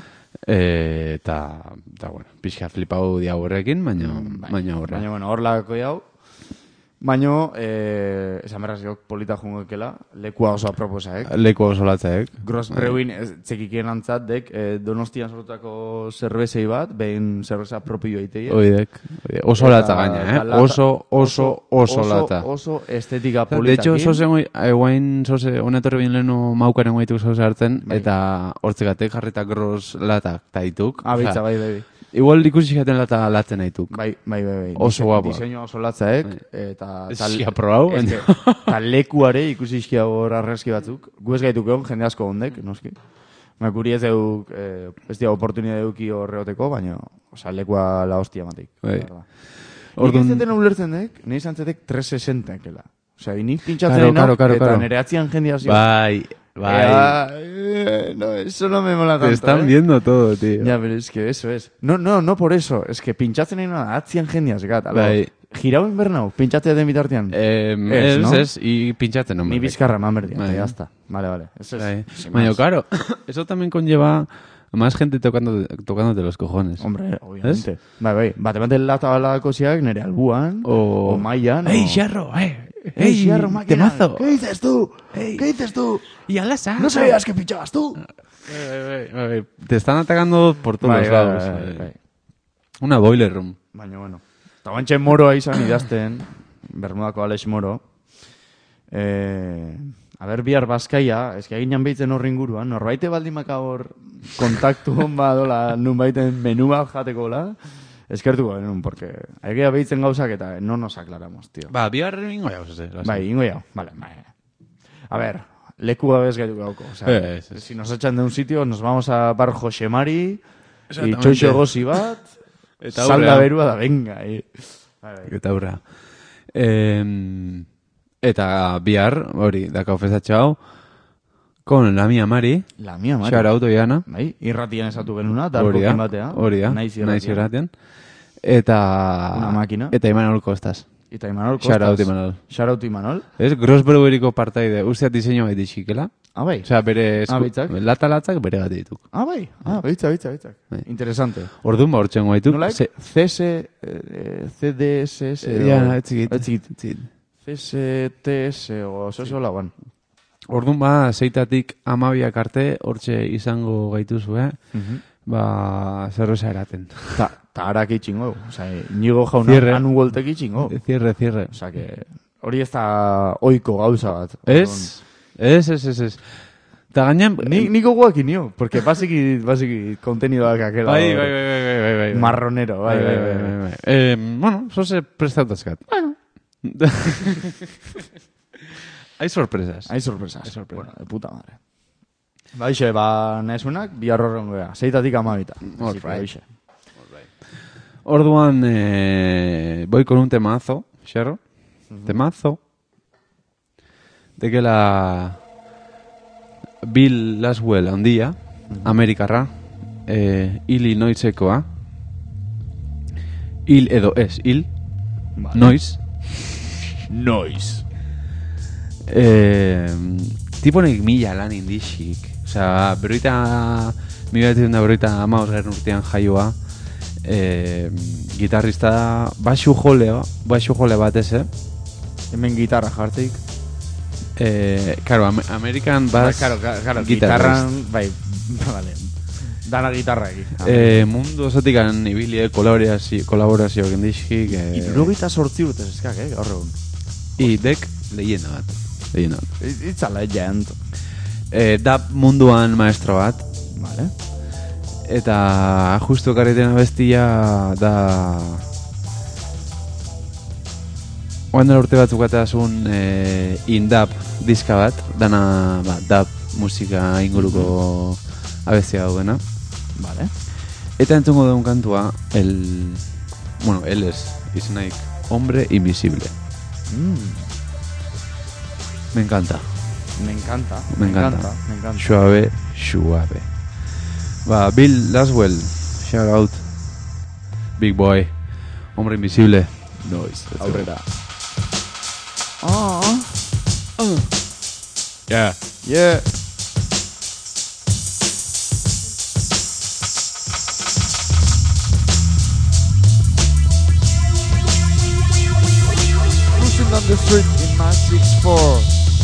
E, eta, eta, bueno, pixka flipau dia horrekin, baina, bai. baina horre. Baina, bueno, hor lako jau. Baina, eh, esan berraz jok polita jungokela, lekua oso aproposaek. Leku oso latzaek. Gross Brewin txekikien antzat dek, eh, Donostian sortutako zerbezei bat, behin zerbeza propio eiteie. Oidek, oso latza gaina, eh? lata- Oso, oso, oso lata. Oso estetika De politakin. hecho, zoze, eguain, zoze, honetorri bin lehenu maukaren guaituk zoze hartzen, eta hortzegatek jarrita gross latak taituk. Abitza, bai, bai, bai. Igual ikusi jaten lata latzen aituk. Bai, bai, bai, bai. Oso Dise- guapo. Diseinu oso latzaek, eta... Esia probau, baina. Eta lekuare ikusi iskia hor arreski batzuk. Gu ez gaituk egon, jende asko ondek, noski. Baina guri ez deuk, eh, ez dia oportunidade eduki horreoteko, baina, oza, lekua la hostia matik. Bai. Orduan... Ordun- Nik ez zeten ulertzen dek, nahi zantzetek trescientos sesenta ekela. Osea, nik pintxatzen Claro, dena, claro, claro, eta claro. nire atzian jendea zio. Bai, bai. Ea, eh, no, eso no me mola tanto, Te están eh. viendo todo, tío. Ya, pero es que eso es. No, no, no por eso. Es que pintxatzen nahi nada, atzian jendia, zekat. Bai. Girauen bernau, pintxatzea den bitartean. Eh, Ez, ez, no? ez, y pinchatzen, hombre. Ni bizkarra eman berdian, Bai. ya está. Vale, vale. Eso es. Bai. sin Baina, más. claro, eso también conlleva más gente tocando, tocándote los cojones. Hombre, obviamente. Bai, bai. Bate bate lata balako ziak, nere albuan, O- o maian, ¡Ey, o... Xarro! ¡Eh! ¡Ey, Xarro, máquina! temazo! ¿Qué dices tú? ¿Qué dices tú? ¡Y a la saco! ¿No sabías que pinchabas tú? Te están atacando por todos Bai, los bai, lados. bai, eh. bai. Una boiler room. Baina, bueno. Eta bantxe moroa izan idazten, Bermudako Alex Moro. Eh, a ber, bihar Bazkaia, eski aginan behitzen horri inguruan, norbaite baldimaka hor kontaktu hon badola, nun baiten menu bat jateko la, eskertuko genuen, porque egia behitzen gauzak eta no nos aclaramos, tío. Ba, bihar ingo jau, ze. Bai, ingo jau, vale, bai. A ver, leku gabez gaitu gauko. O sea, Ez, ez. si nos echan de un sitio, nos vamos a Bar Josemari, y Exactamente. txoixo gozi bat, Eta salda aurrea. berua da, venga, eh. Bai, bai. Eta aurra. Eh, eta bihar, hori, daka ofezatxo hau, con la mia Mari, La mia, Mari. Shout out Oiana. Bai, irratian esatu genuna, Hori da, darkokin batea. hori da, Naiz naiz irratian. irratian. Eta... Una máquina. Eta Imanol Kostas. Eta Imanol Kostas. Shout out Imanol. Shout out Imanol. Ez, Gross Breweriko partaide, usteat diseño baita xikela. Ah, bai. Osea, bere esku, Ah, baitzak? lata-latzak bere bat dituk. Ah, bai. Ah, baitza, baitza, baitza. Bai. Interesante. Orduan ba hortzen gaituk. Nolaik? Ze- C S, eh, C D S S, Ja, etzikit. Etzikit. Etzikit. C S T S, o zozo lauan. Orduan ba, zeitatik amabiak arte, hortxe izango gaituzu, eh? Ba, zerreza eraten. Ta, ta harak itxingo. Osa, Inigo jauna, Cierre. anu voltek itxingo. Cierre, cierre. Osa, que hori ez da oiko gauza bat. Ez, ez, ez, ez, ez. Ta gainean... Ni, niko guak inio, porque basiki, basiki kontenidoak akela. Bai, hor bai, bai, bai, bai, bai, bai. Marronero, bai, bai, bai. bai. bai. Eh, bueno, zoze prestautazkat. Bueno. Hay sorpresas. Hay sorpresas. Hay sorpresas. Bueno, de puta madre. Baixe, ba, nahesunak, bihar horren goea. Zeitatik amabita. All Así que, right. baixe. Orduan, eh, voy con un temazo, Xerro. Temazo. De que la Bill Laswell handia, Amerikarra, eh, Illinoisekoa. Il edo ez, il, Vale. noiz. Noise. Eh, tiponek mila lan indixik. Osea, berroita, mila betitzen da berroita amaos garen urtean jaioa. Eh, gitarrista da, baxu joleo, baxu jole batez, eh? Hemen gitarra jartik. Eh, claro, am American Bass Claro, claro, claro, Guitarist. gitarran, bai, vale. Dana gitarra egi. Eh, mundu osotikan ibilie kolaborazio, kolaborazio gendixik. Eh, Irurogita sortzi urtez eskak, eh, gaur egun. I dek leyenda bat. Leyenda bat. It's a legend. Eh, da munduan maestro bat. Vale. Eta justo karretena bestia da... Oan dela urte batzuk atazun eh, indap diska bat, dana ba, dap musika inguruko abestia dauena. Vale. Eta entzungo duen kantua, el... Bueno, él es, izenaik, Hombre Invisible. Mm, Me encanta. me encanta. Me encanta. Me encanta. Suave, suave. Va, Bill Laswell, shout out. Big Boy, Hombre Invisible. Noise. Aurrera. Ah, Yeah. yeah. the street in my six four.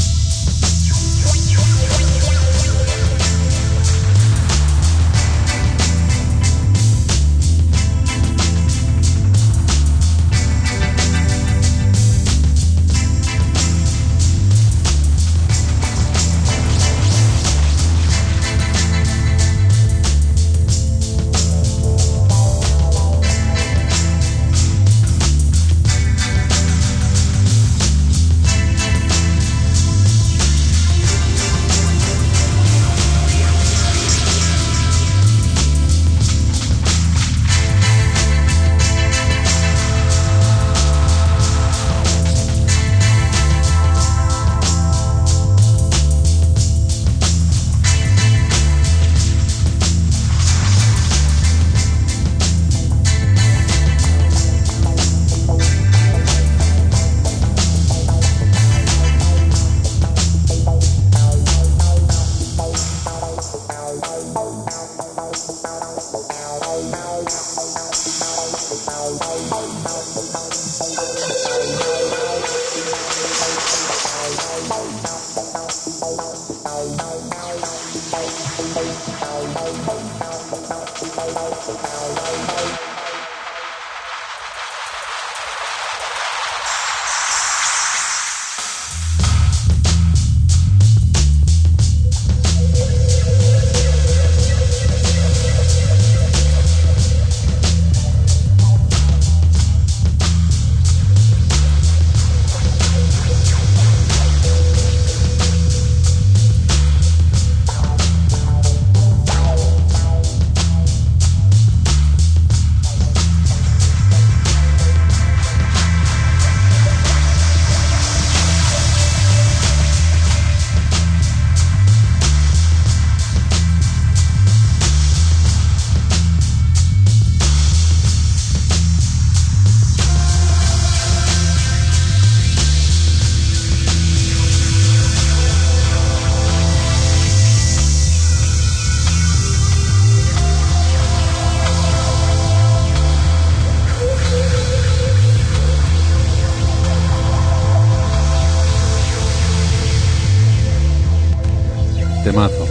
Temazo.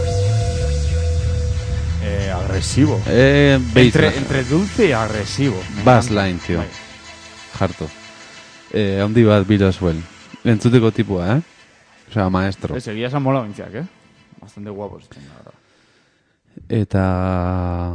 Eh, agresivo. Eh, Entre, baseline. entre dulce y agresivo. Me Bassline, encanta. tío. Bai. Jarto. Eh, handi bat Bilaswell. Entzuteko tipua, eh? Osea, maestro. Ez, egia esan mola bintziak, eh? Bastante guapos. La verdad. Eta...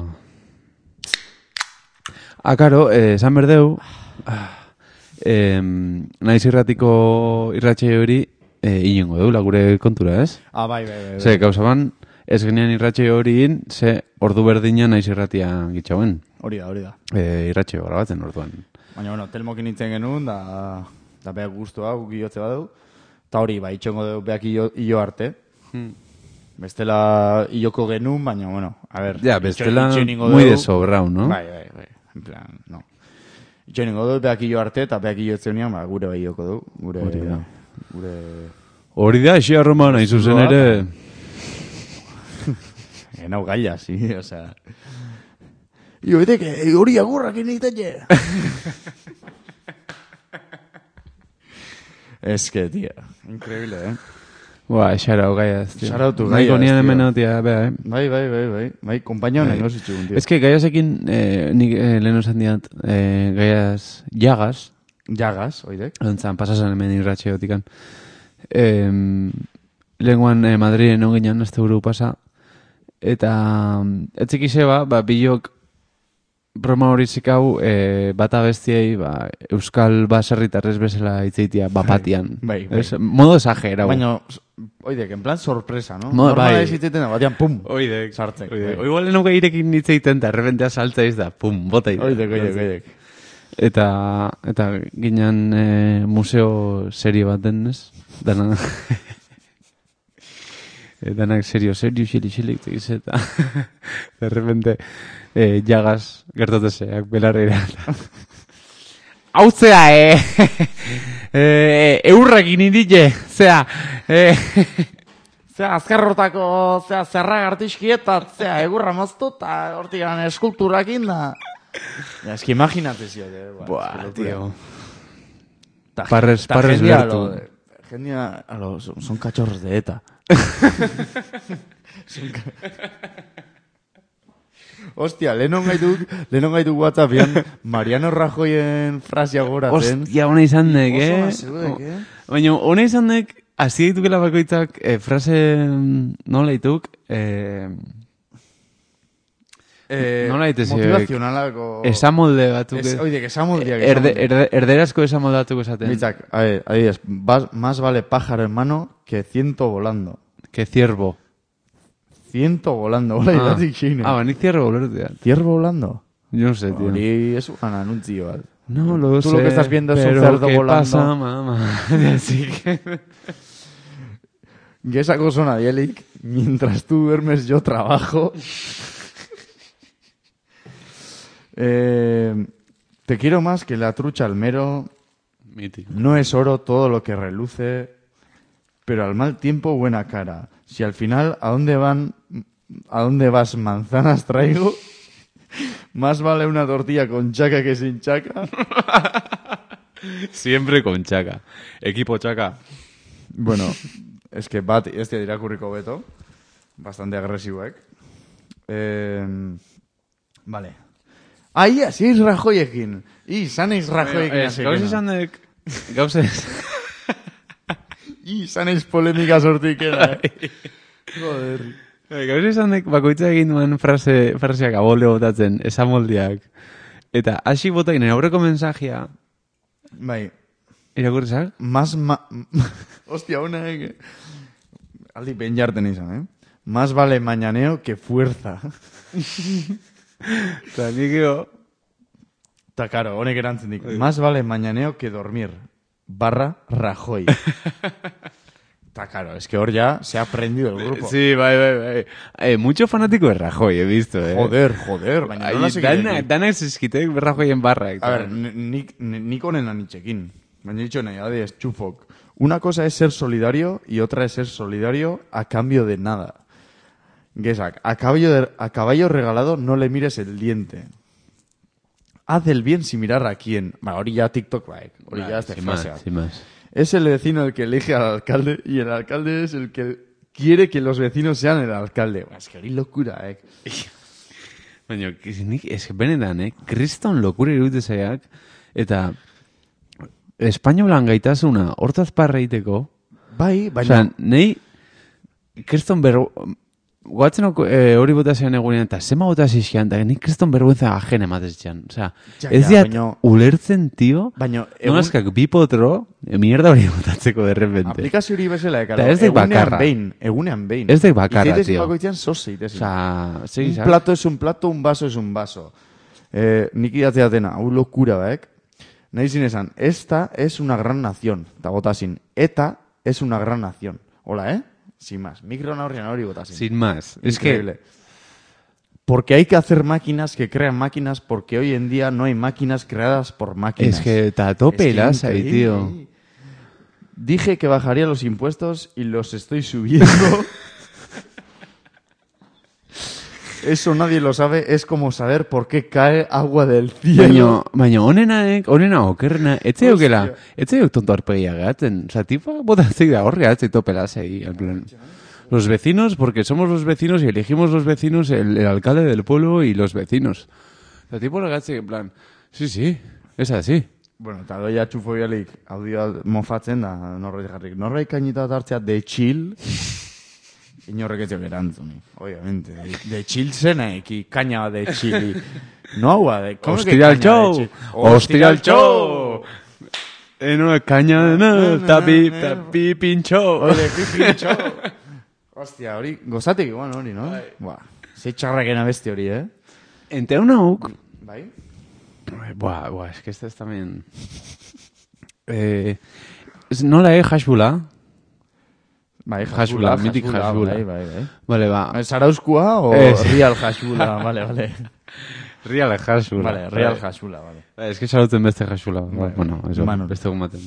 Ah, karo, eh, esan berdeu... Ah, eh, naiz irratiko irratxe hori eh, inengo deula gure kontura, ez? Ah, bai, bai, bai. bai. Ze, gauza ban, ez genean irratxe horiin, ze ordu berdina naiz irratia gitxauen. Hori da, hori da. Eh, irratxe grabatzen orduan. Baina, bueno, telmokin nintzen genuen, da, da beak guztu hau, gilotze badu. Eta hori, bai, itxongo dugu beak ilo, ilo arte. Hmm. Bestela iloko genuen, baina, bueno, a ver. Ja, itxo- bestela itxo egingo muy dugu. de sobrao, no? Bai, bai, bai. En plan, no. Itxo egingo dugu beak ilo arte, eta beak ilo etzeunean, ba, gure bai iloko dugu. Gure, Hori da. Gure... Hori da, esi arroma nahi zuzen Zuloa, ere... Enau gaila, sí, o sea... Io, beteke, hori agurrak egiten je. Es que, tío, increíble, eh? Buah, xarau gaiaz, tío. Xarautu Nahiko gaiaz, nian tío. hemen otia, bea, eh? Bai, bai, bai, bai. Bai, kompaina honen Bai. ositxugun, tío. Ez que gaiazekin, eh, nik eh, lehen osan diat, eh, gaiaz jagas, Llagas, oidek. ontzan, pasasan hemen irratxe otikan. Eh, Lenguan eh, Madriden on ginen, azte buru pasa, eta etzik izeba, ba, bilok broma hori zikau, eh, bata bestiei, ba, euskal baserritarrez bezala itzeitia, bapatian. Bai, bai. Es, modo exagerau. Baina, oidek, en plan sorpresa, no? Mo- Normala bai. ez iteten da, batean, pum. Oidek, Sartzen. oidek. Bai. Igual lehenuke irekin itzeiten, eta errepentea saltza iz da, pum, bota ide. Oidek, oidek, oidek. Eta, eta ginen e, museo serio bat denez, dana... e, danak serio, serio, xili, xili, tegiz, eta de repente e, jagas gertatezeak belarreira. Hautzea, e, e, eurrekin indite, zea, e, Zea, azkarrotako, zea, zerra gartizkietat, zea, egurra moztu, eta hortik gana eskulturakin da. Ja, eski imaginate zio, eh? buah, tío. Ta- Parres, ta parres jendia bertu. a lo- Jendia, a lo, son, son cachorros de ETA. Son ca- Hostia, lehenon gaituk, lehenon gaituk WhatsAppian Mariano Rajoyen frasia goratzen. Hostia, ona izan dek, Oso eh? mazeudek, eh? Baina, ona izan dek, hasi ditukela bakoitzak, eh, frase, nola dituk, eh, Eh, Nola daitez, motivazionalako... esamolde batuk. Es, oide, que esamoldiak. Erde, esamoldiak. erde, erderazko esamoldatuko esaten. Bitzak, a ver, adibidez, vas- más vale pájaro en mano que ciento volando. Que ciervo. Ciento volando, hola, Ah, idatik xine. ah, banik ciervo ulertea. Ciervo volando. Yo no sé, tío. Hori es un anuncio bat. No lo Tú sé. lo que estás viendo es un pero cerdo ¿qué volando. pasa, mamá? Así que... Gesako zona dielik, mientras tú duermes yo trabajo. eh, te quiero más que la trucha al mero. Mítico. No es oro todo lo que reluce, pero al mal tiempo buena cara. Si al final a dónde van, a dónde vas manzanas traigo, más vale una tortilla con chaca que sin chaca. Siempre con Chaca. Equipo Chaca. Bueno, es que bat, este irakurriko beto, bastante agresivoek. Eh, vale. Ai, hasi ez Rajoyekin. I, zaneiz Rajoyekin Ez, gauz izan dek... Gauz ez... I, zaneiz polemika sortikena. eh. Joder. Gauz izan dek bakoitza egin duen frase, fraseak abolde botatzen, esamoldiak. Eta hasi botain aurreko mensajia, Bai, irakurrizak? más ma... Hostia, honek... Aldi ben jarten izan, eh? Más vale mañaneo que fuerza. Eta nik ego... Ta karo, honek erantzen dik. Más vale mañaneo que dormir. Barra Rajoy. Ta karo, es que hor ya se ha prendido el grupo. Sí, bai, bai, bai. Eh, mucho fanático de Rajoy, he visto, eh. Joder, joder, baina nola Ai, segidekin. dana, dana ez eskitek Rajoyen barrak. A ver, ni- nik, ni- nik honen anitxekin. Baina dicho nahi, adez, txufok. Una cosa es ser solidario y otra es ser solidario a cambio de nada. Gesak, a caballo, de- a caballo regalado no le mires el diente. Haz el bien sin mirar a quién. Ba, hori ya TikTok baek. Hori ya este sin más, frasea. sin más. Es el vecino el que elige al alcalde y el alcalde es el que quiere que los vecinos sean el alcalde. Ba, es que hori locura, eh. Baina, nik, ez benetan, eh? Kriston lokura irudite zaiak, eta espainolan gaitasuna hortaz parreiteko, Bai, Baina... baina... Osa, nahi, kriston berro... Guatzenok eh, hori botazean egunean, eta zema botazizkian, eta nik kriston berruenza ajen ematezitxan. Osa, Ja, ez ja, diat baina- ulertzen, tio, Baina, egun... nolazkak bi potro, eh, mierda hori botatzeko de repente. Aplikazio hori bezala, ekalo. Eta ez dek bakarra. Behin, egunean behin. Ez dek bakarra, Izeitez tio. bakoitzean zoze itezin. Osa, segi, Un plato es un plato, un vaso es un vaso. Eh, nik idatzeatena, hau lokura baek. Nahi zin esan, esta es una gran nación. Eta botazin, eta es una gran nación. Hola, eh? Sin más. Mikron aurrian hori botazin. Sin más. Es que... Increíble. Porque hay que hacer máquinas que crean máquinas, porque hoy en día no hay máquinas creadas por máquinas. Es que te atopelas ahí, increíble. tío. Dije que bajaría los impuestos y los estoy subiendo. Eso nadie lo sabe, es como saber por qué cae agua del cielo. Baina, baina onenaek, onena okerrena, etzeokela, etzeok tonto arpegia gaten. O sea, tipo, botazik da horri atzei topelas ahí, en plan. Los vecinos, porque somos los vecinos y elegimos los vecinos, el, el alcalde del pueblo y los vecinos. O sea, tipo, regatzik, en plan, sí, sí, es así. Bueno, eta doia txufo bialik, audioa mofatzen da, norreit jarrik. Norreit kainita hartzea de chill, inorrek ez erantzuni, obviamente. De, de chill zenaeki, kaina de chili. No agua de... ¿cómo que Hostia al caña de show, chill? hostia al show. Eh, no, caña de no, tapi, tapi pincho. Ole, pipintxo. Hostia, hori, gozatik, bueno, hori, no? Buah, ze txarrakena beste hori, eh? Ente una uk, Bai? buah, buah, es que esta es también... Eh, es- nola, eh, hashbula? Bai, Hashbula, mític hashbula. Bai, bai, bai. Vale, va. ¿Zarauzkua o Ez. real hashbula? Vale, vale. Real hashbula. Vale, real hashbula, vale. Vale, es que saluten beste hashbula. Vale. Bueno, eso, Mano. beste gumaten.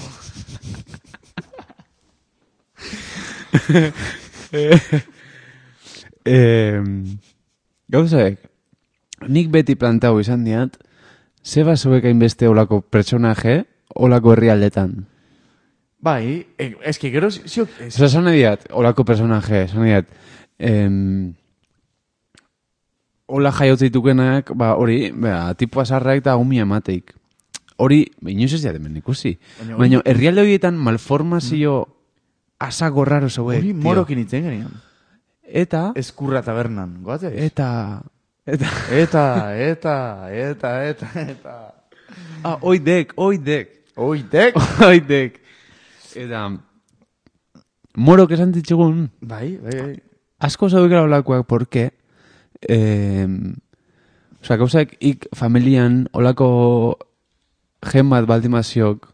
eh, Gauzak, nik beti plantau izan diat, zeba zuek hainbeste olako pertsonaje, olako herrialdetan. Bai, e, eski gero ziok... Osa, esan nahi diat, olako personaje, esan nahi diat, em, hola jaiotzitukenak, ba, hori, ba, tipo azarrak eta gumi emateik. Hori, inoiz ez diat hemen ikusi. Baina hori- Baina, herrialde horietan malformazio asako raro zauek, Hori tio. morokin itzen genian. Eta, Eskurra tabernan, goatzea? eta, eta, Eta, eta, eta, eta, eta... ah, oidek, oidek, Oitek! oidek. Eta, morok esan ditzugun, Bai, bai, bai. asko zaudekela olakoak, porque, eh, oza, gauzak ik familian olako gen bat baldimaziok,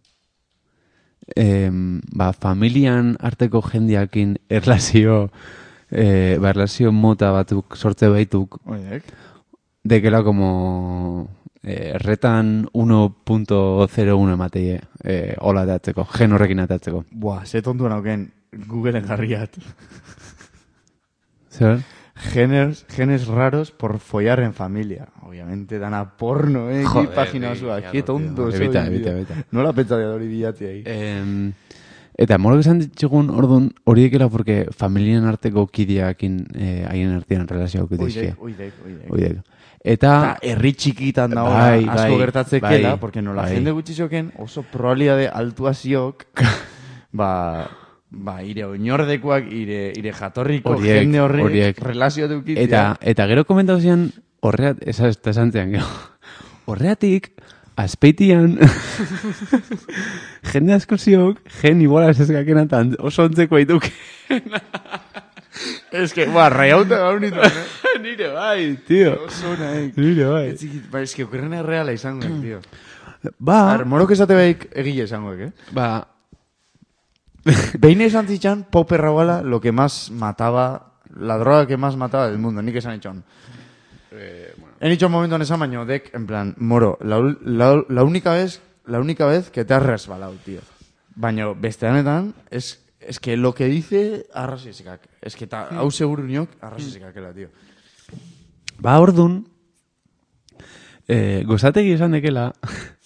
eh, ba, familian arteko jendiakin erlazio, eh, ba, erlazio mota batuk sortze baituk, Oitek. dekela como eh, retan uno punto cero uno ematei eh, hola atatzeko, gen horrekin atatzeko. Buah, ze tontuan auken Googleen jarriat. Zer? Genes, genes raros por follar en familia. Obviamente, dana porno, eh? Joder, Joder, pagina tío, zua, claro, que tonto. tío. soy, Evita, tío. evita, evita. Nola pentsatia hori bilatzi ahí. Eh, eta morok esan ditzugun orduan horiekela porque familien arteko kideakin eh, haien artean relazioak Oidek, dizke. oidek, oidek. Oidek. Eta, Eta herri txikitan da Bai, asko bai, gertatzekela, bai, porque nola bai. jende gutxixoken oso probabilidade altua ziok, ba, ba, ire oinordekuak, ire, ire jatorriko Horiek, jende horrek horiek. relazio deukitzea. eta, eta gero komentau zian, horreat, esa ez esan zean, gero, horreatik, azpeitian, jende asko ziok, gen iguala ez ezkakenatan, oso ontzeko aituk. Es que, ba, raiauta gaur nitu, eh? Nire bai, tio. Oso nahi. Nire bai. Etzikit, ba, es que okerrena reala izango, tío. Ba, A ver, morok esate baik egile izango, eh? ba, Behin esan zitxan, Popper Raguala lo que más mataba, la droga que más mataba del mundo, nik esan itxon. eh, bueno. En dicho momento en esa maño, Dek, en plan, moro, la, ul- la, la única vez, la única vez que te has resbalado, tío. Baina, besteanetan, es, es que lo que dice, arrasizikak. Es que ta, hau seguru niok, arrasizikakela, tío. Ba, ordun, eh, gozategi esan dekela,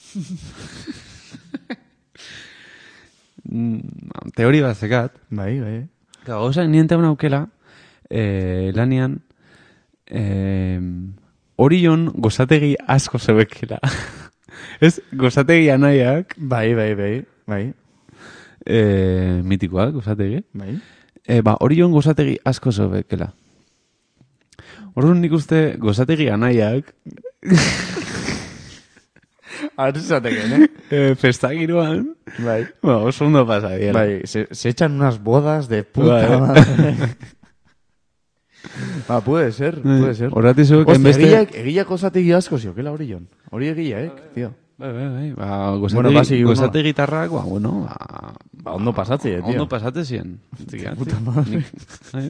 mm, teori bat zekat, Bai, bai. gauzak niente hau naukela, eh, lanian, eh, Orion gozategi asko zebekela. Ez, gozategi anaiak, Bai, bai, bai, bai, eh, mitikoak, gozategi. bai. E, ba, Orion gozategi asko zebekela. Orduan nik uste gozategi anaiak, Arrizateken, eh? eh, festagiroan, Bai. ba, oso ondo pasa diela. Bai, se, se echan unas bodas de puta Bai. madre. Ba, puede ser, puede ser. Horrati zuek, Hostia, enbeste... egiak, egiak osategi asko ziokela hori jon. Hori egiak, tío. Bai, bai, bai, ba, gozategi, Bueno, basi, uno- gozategi gitarrak, ba, bueno, ba... Ba, ondo pasatze, tío. Ondo pasate zien. Puta madre. Bai.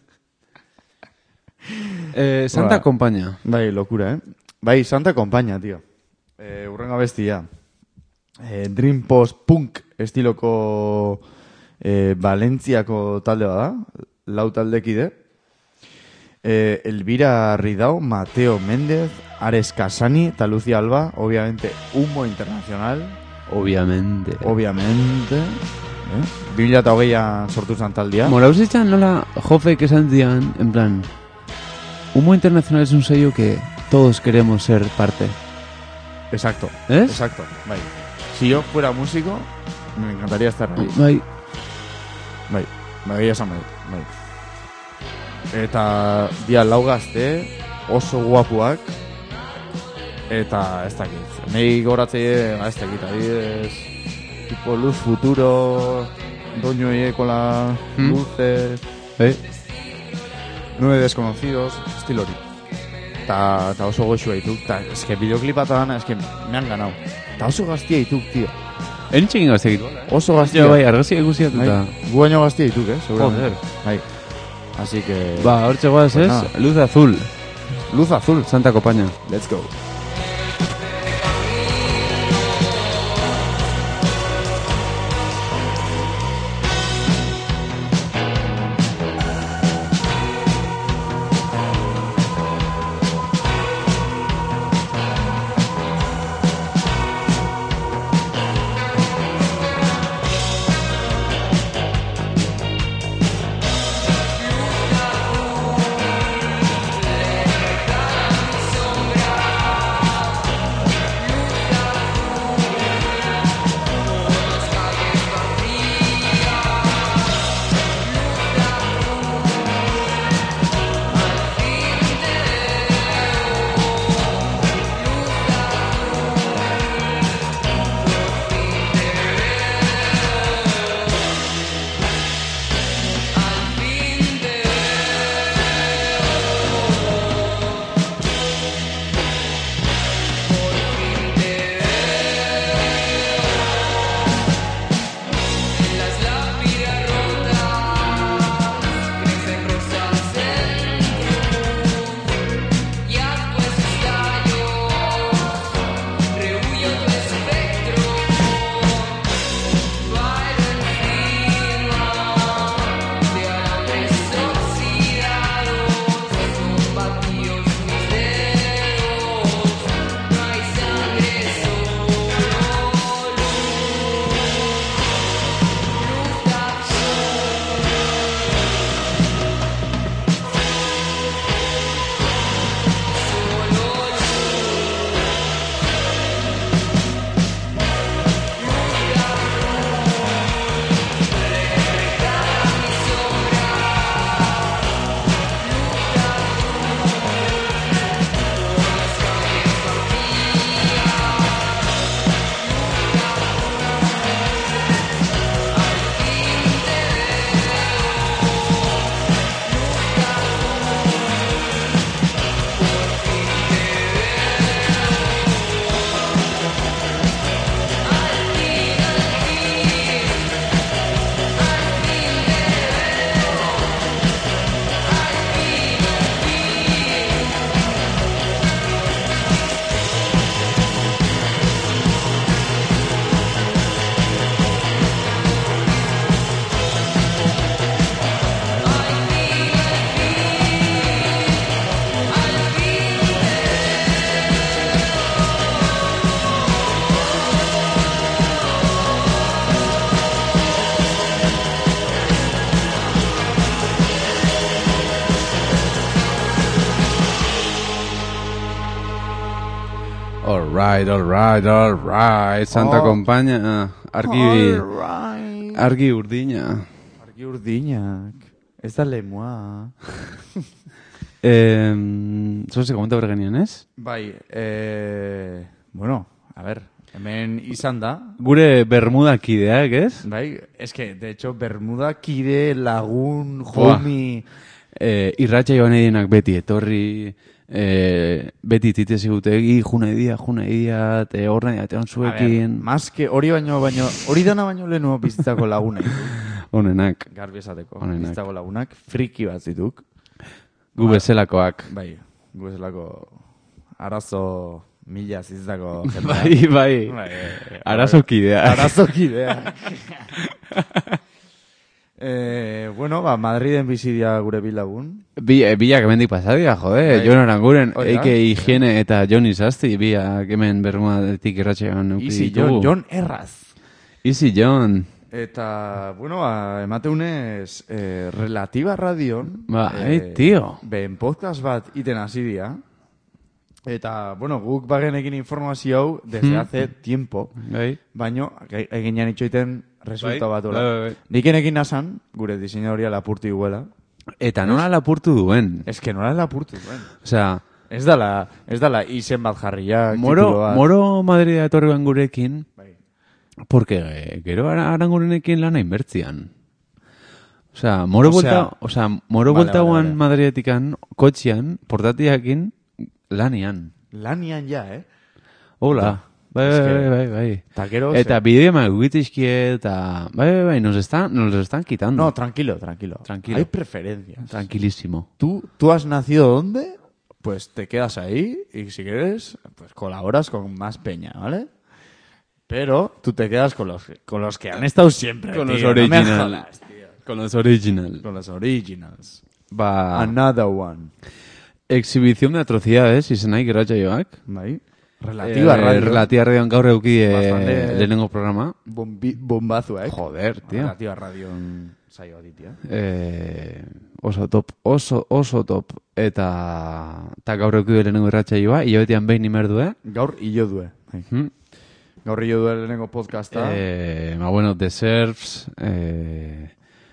Eh, Santa Ba. Compaña. Bai, locura, eh? Bai, Santa Compaña, tío. Eh, urrenga bestia. Eh, Dream Post Punk estiloko eh, Valentziako talde bada. Lau taldekide. Eh, Elvira Ridao, Mateo Méndez, Ares Casani eta Lucia Alba. Obviamente, humo internacional. Obviamente. Obviamente. Eh? bi mila hogeian sortu zan taldia. Morauzitzan nola Jofek esan dian, en plan, Humo Internacional es un sello que todos queremos ser parte. Exacto. ¿Es? Exacto. Bai. Si yo fuera músico, me encantaría estar ahí. Bai, Bai, bai esan bai, bai. Eta dia lau gazte, oso guapuak, eta ez dakit. Nei goratzeie, ez dakit, adibidez, tipo luz futuro, doñoie con la Hmm. luces, bai. nueve desconocidos, estilo hori. Ta, ta oso goxua dituk, ta eske videoclipa eta dana, eske me han ganado. Ta oso gaztia dituk, tío. Enitxekin gauzek. Oso Ja, gaztia. bai, argazki eguziat Bai, eta... gu baino gaztia dituk, eh, seguramente. Joder. Bai. Así que... Ba, hortxe goaz Pues ez, nada. Luz Azul, Luz azul. Santa Compaña. Let's go. right, all right, all right. Santa Oh. Compaña, argi, Alright. argi urdina. Argi urdinak. Ez da lemua. Eh, Zoze komenta bergenean, ez? Bai, eh, bueno, a ver, hemen izan da. Gure Bermuda kideak, ez? Bai, eske, de hecho, Bermuda kide lagun, Joa. homie. Eh, irratxa joan edienak beti etorri, eh, beti titezi gutegi, juna edia, juna edia, te horna edatean A ver, zuekin. más que hori baino, baino, hori dana baino lehenu bizitzako lagunei. Honenak, Garbi esateko. Onenak. Bizitzako lagunak, friki bat zituk. gu bezelakoak. Bai, gu ezelako arazo mila zizitzako jendea. Bai, bai, Bai, eh, arazokidea. Arazokidea. eh, bueno, ba, Madriden bizidia gure bilagun. Bi, eh, biak hemendik pasadia, jode, Bai. Jon Aranguren, Hori da. eike higiene eta Jon Izazti, biak hemen Bermudatik irratxean neuki Easy ditugu. Jon, Jon Erraz. Easy Jon. Eta, bueno, ba, emateunez, eh, Relatiba Radion. Bai, tio. Ben podcast bat iten hasi dira. Eta, bueno, guk bagenekin informazio hau desde Hmm. hace tiempo. Bai. Baino, ge- eginean itxoiten resulta Bai, bat ola. bai, bai. Nikenekin nasan, gure diseinadoria lapurtu iguela. Eta nola lapurtu duen. Ez que nola lapurtu duen. Osea, Ez dala, ez dala izen bat jarriak, titulu moro, bat. moro Madrida etorri gurekin, Bai. porque eh, gero ara- Arangurenekin lana inbertzian. Osea, moro Osea, vuelta, osea, moro vale, vuelta vale, guan vale. Madridetikan, kotxian, portatiakin, lanian. Lanian ja, eh? Hola. Bai, Es bai, que- bai, bai, bai. Ta gero... Eta ze- bideo ma gugitizkie, eta... Bai, bai, bai, nos están, nos lo están quitando. No, tranquilo, tranquilo. Tranquilo. Hay preferencias. Tranquilísimo. Tú, tú has nacido ¿dónde? Pues te quedas ahí y si quieres, pues colaboras con más peña, ¿vale? Pero tú te quedas con los, con los que han estado siempre, Con tío, los no me original. jodas, tío. Con los original. Con los originals. Ba, Another one. exhibición de atrocidades, izen nahi gerratxa joak. Bai. Relativa Eh, radio. Relativa radioan gaur euki eh, Bastante- lehenengo programa. Bombi, bombazo, eh? Joder, tío. Relativa radio saio dit, tío. Eh, oso top, oso, oso top. Eta, eta gaur euki lehenengo irratxa joa, hilabetean behin imerdu, eh? Gaur hilo due. Bai. Hmm? Gaur hilo due lehenengo podcasta. Eh, ma bueno, The Serfs, eh...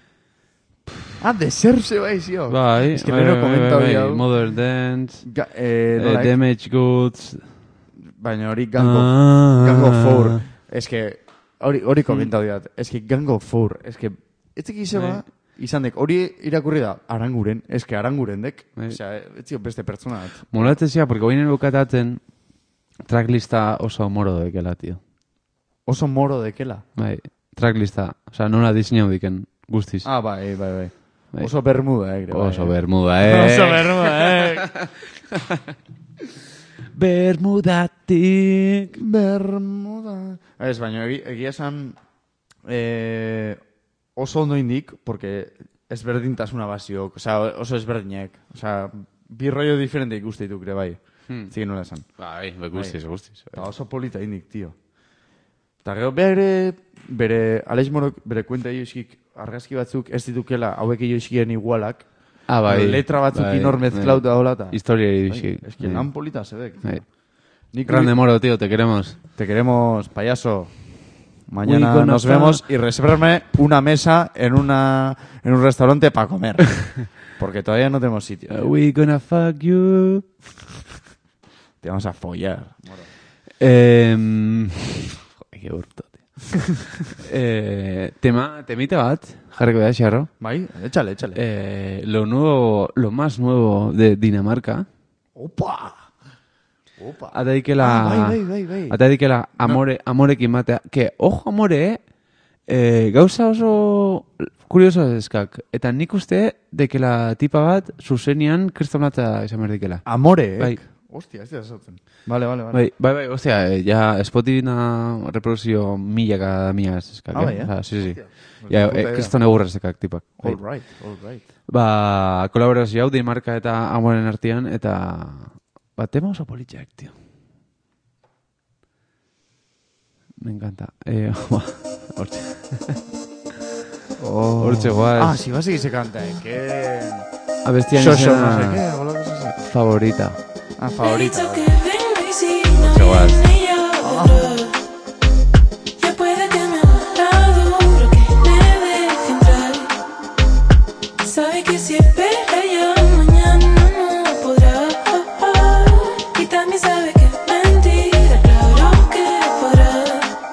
Ah, de serse bai, zio. Bai, Es que bai, leheno bai, komenta bai, hori bai, hau. Mother Dance, Ga, eh, eh, nola, eh? Damage Goods... Baina hori Gang of, Ah. Gang of Four. Es que, hori, hori komenta hori dat. Es que Gang of Four. Es que, ez teki izeba, Bai. izan dek, hori irakurri da, Aranguren. Es que Aranguren dek. Bai. Osea, ez zio beste pertsona bat. Molatzea, porque hoinen bukatatzen tracklista oso moro dekela, tío. Oso moro dekela. Bai, tracklista, osea, nola diseinau diken, guztiz. Ah, bai, bai, bai. Bai. Oso bermuda, eh, bai. Oso bermuda, eh? Oso bermuda, eh. Bermudatik. Bermuda. Ez, baina egi- egia esan eh, oso ondo indik, porque ezberdintasuna baziok, osea, oso ezberdinek. Osea, bi rollo diferente ikuste dituk ere, bai. Hmm. Zigen nola esan. Bai, bai, guztiz, guztiz. Eta oso polita indik, tio. Eta gero bere, bere, Aleix Morok, bere kuenta ioskik argazki batzuk ez ditukela hauek ioskien igualak. Ah, bai. Letra batzuk bai, inor mezklauta hola eta. Historia Bai, irixik. es que lan polita zebek. Bai. Nik Grande moro, tío, te queremos. Te queremos, payaso. We Mañana gonna nos fuck. vemos y reservarme una mesa en una en un restaurante para comer. Porque todavía no tenemos sitio. Uh, we gonna fuck you. Te vamos a follar. Eh, joder, qué burto, tío. eh, tema, temita bat, jarriko da, xarro. Bai, échale, échale. Eh, lo nuevo, lo más nuevo de Dinamarca. Opa! Opa! Ata dikela... Ah, bai, bai, bai, bai. Ata dikela amore, amorekin matea. Que, ojo amore, eh? Eh, gauza oso kurioso eskak. Eta nik uste dekela tipa bat zuzenian kristonatza izan behar dikela. Amore, eh? Bai. Hostia, ez da esaten. Vale, vale, vale. Bai, bai, bai, ostia, eh, ja Spotify reproduzio milaka mila eskak. Ah, bai, eh? Osea, sí, sí. Hostia. Ja, Puta eh, idea. kriston egurra eskak tipak. Bai. All right, all right. Ba, kolaborazio hau Dinamarca eta amoren artean, eta... Ba, tema oso politxak, tío. Me encanta. Eh, ba, hortxe. Oh. Hortxe guaz. Ah, si vas a seguir se canta, eh? Que... Abestian Shosho, izena no sé qué, o lo que sea. favorita. Ah, favorita. Hortxe guaz. Ya puede que me haga duro, que me deje entrar. Sabe que si espera ya mañana no podrá. Y también sabe que es mentira, claro que podrá.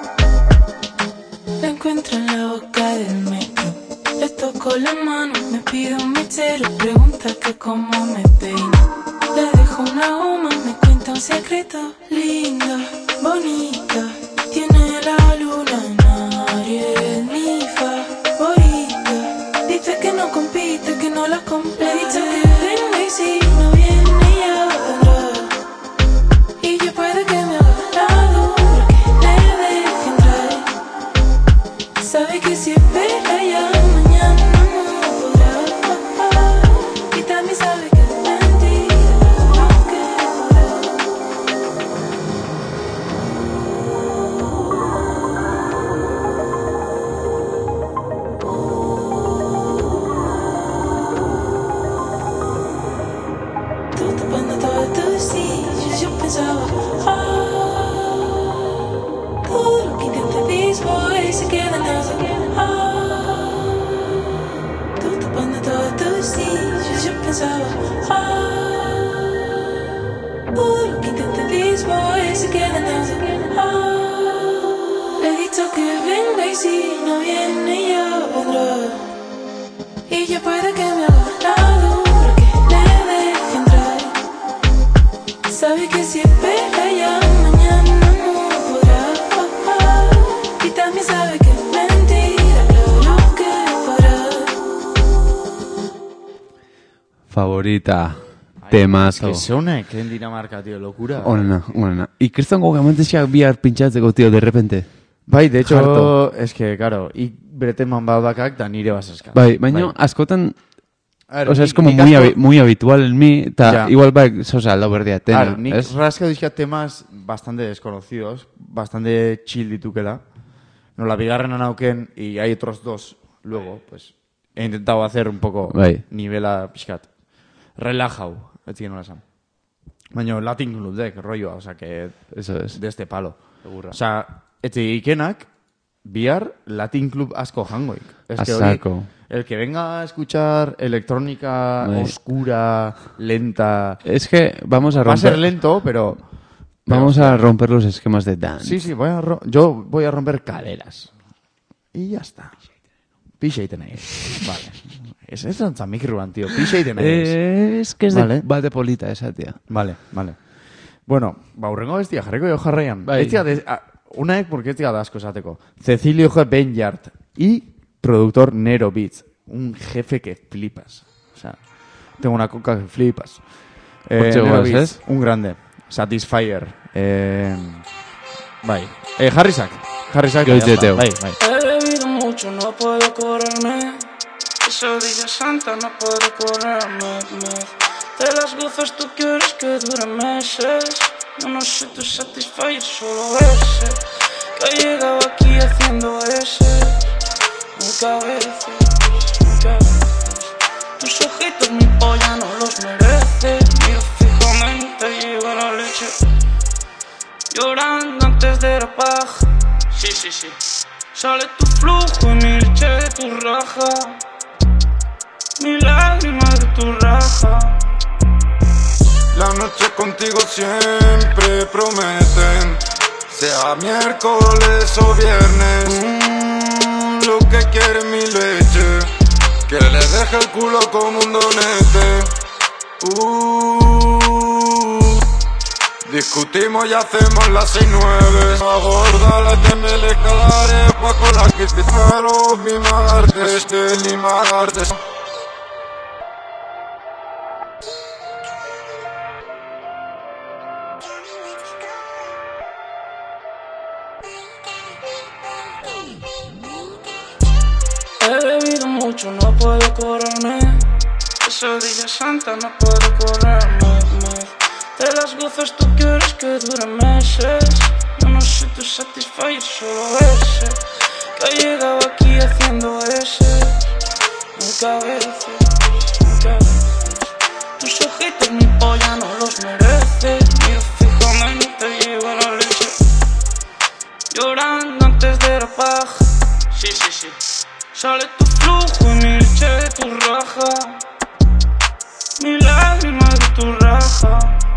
La encuentro en la boca del metro. Le toco la mano, me pide un mechero. Pregunta que cómo me peino. Le dejo una goma, me cuenta un secreto. Lindo, bonito. Tiene la luna en Aries, mi favorita. Dice que no compite, que no la compra. Le he dicho que venga y si no viene ya vendrá. Y yo puede que me haga duro, que me deje entrar. Sabe que si espera ya mañana no podrá. Y también sabe que es mentira, lo que tú tapando todos tus sitios, yo pensaba, ah, todo lo que intenté después se queda en nada. Ah, tú tapando todos tus sitios, yo pensaba, ah, todo lo que intenté después se queda en nada. Ah, le he dicho que venga y si no viene ya vendrá. Y ya puede que me haga duro, que me deje entrar. Sabe que si espera ya mañana no podrá. Y también sabe que es mentira, claro que podrá. Favorita. Temazo. Que zona, que en Dinamarca, tío, locura. Onena, onena. Ikristongo gamentesiak bihar pintxatzeko, tío, de repente. Bai, de hecho, Harto. es que, claro, ik breteman badakak da nire basazka. Bai, baina askotan, A ver, o sea, es nik- como nik muy, asko- habi- muy habitual en mí, ta Ya. igual bai, sosa, aldau berdia tena, Claro, nik ¿es? rasca dizkia temas bastante desconocidos, bastante chill ditukela. No, la bigarrena nauken y hay otros dos luego, pues he intentado hacer un poco Bai. nivela pixkat. Relajau, ez ziren nola esan. Baina Latin Club dek, rolloa, o sea, que Eso es. de este palo. Segura. O sea, etxe ikenak, bihar Latin Club asko jangoik. Es A que hori, saco. el que venga a escuchar electrónica Bai. oscura, lenta... Es que vamos a Va a ser romper, lento, pero... vamos pero, a romper los esquemas de dance. Sí, sí, voy a ro- yo voy a romper caderas. Y ya está. Pixa iten nahi. Vale. Ez ez antzan mikroan, tío. Pixa iten nahi. Eh, es que es de Vale. bate polita esa, tía. Vale, vale. Bueno, ba, urrengo bestia, jarriko jo jarraian. Bai. Ez dira de, a, unaek, porque ez dira da asko esateko. Cecilio G. Benjart y productor Nero Beats. Un jefe que flipas. O sea, tengo una coca que flipas. Eh, Hortxe Nero goaz, Beats, ez? un grande. Satisfyer. Eh, bai. Eh, Harrisak. Harrisak. Yo ya está. teteo. Bai, bai. He bebido mucho, no puedo correrme. Esa Villa Santa no puedo correrme. Me- Te las gozas, tú quieres que dure meses. Yo no soy tu satisfyer, solo ese. Que ha llegado aquí haciendo ese. Nunca veces, nunca veces. Tus ojitos, mi polla no los merece. Miro fijamente y llega la leche. Llorando antes de la paja. Sí, sí, sí. Sale tu flujo y mi leche de tu raja. Mi lágrima de tu raja. La noche contigo siempre prometen, sea miércoles o viernes. Mm, lo que quiere mi leche, que le deje el culo como un donete. Uh, discutimos y hacemos las seis nueve. Aborda la temele calare, pa' con la que te paro, mi martes, mi martes. He bebido mucho, no puedo correrme. Esa Villa Santa no puedo correrme. Me- Te las gozas, tú quieres que dure meses. Yo no soy tu satisfyer, solo ese. Que ha llegado aquí haciendo ese. Nunca veces, nunca veces. Tus ojitos, mi polla no los merece. Miro fijamente y llego a la leche. Sale tu flujo y mi leche de tu raja, mi lágrima de tu raja.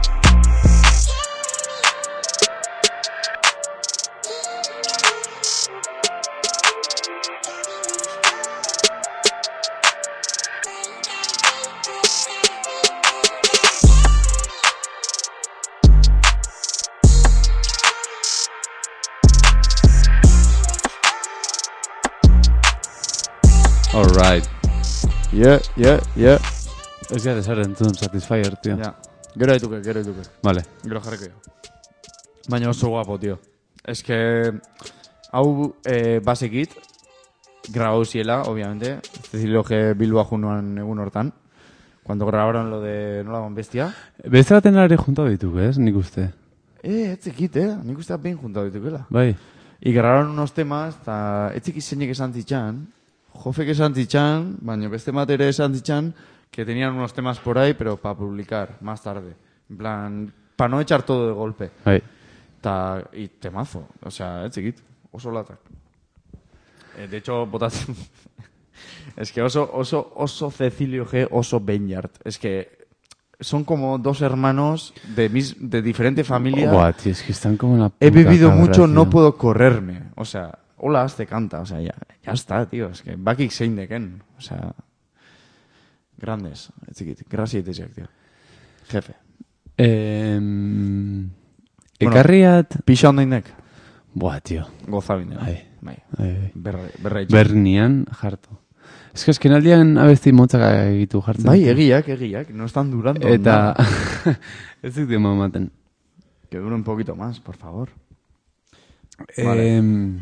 Alright. Yeah, yeah, yeah. Ez gara desar entzun Satisfyer, tío. Ja. Gero dituke, gero dituke. Vale. Gero jarriko jo. Baina oso guapo, tío. Es que hau eh, basekit grabau ziela, obviamente. Cecilio G. Bilboa junuan egun hortan. Cuando grabaron lo de Nola Ban Bestia. Beste baten ere juntatu dituk, ez? Nik uste. Eh, etzekit, eh? Nik uste behin juntatu ditukela. Bai. Y grabaron unos temas, eta etzekit zeinek esan zitxan, Jofek esan zitxan, baina beste matere esan zitxan, que tenían unos temas por ahí, pero para publicar más tarde. En plan, para no echar todo de golpe. Bai. Ta, y temazo, o sea, etzekit, oso latak. Eh, de hecho, botatzen... es que oso, oso, oso Cecilio G, oso Benyard. Es que son como dos hermanos de, mis, de diferente familia. Buah, tío, es que están como en la puta He bebido cabra, mucho, tío. no puedo correrme. O sea, hola, te canta. O sea, ya, ya está, tío. Es que bakik zein deken. O sea, grandes. Etzikit, grazia iteziak, tío. Jefe. Eh, ekarriat... Pixa ondainek. Buah, tío. Gozabine. Bai. Bai. Bai. Berra, berra Bernian jarto. Ez que eskenaldian abesti motzak egitu jartzen. Bai, egiak, egiak. No están durando. Eta... nada. ez dut dima ematen. Que dure un poquito más, por favor. Vale. Eh,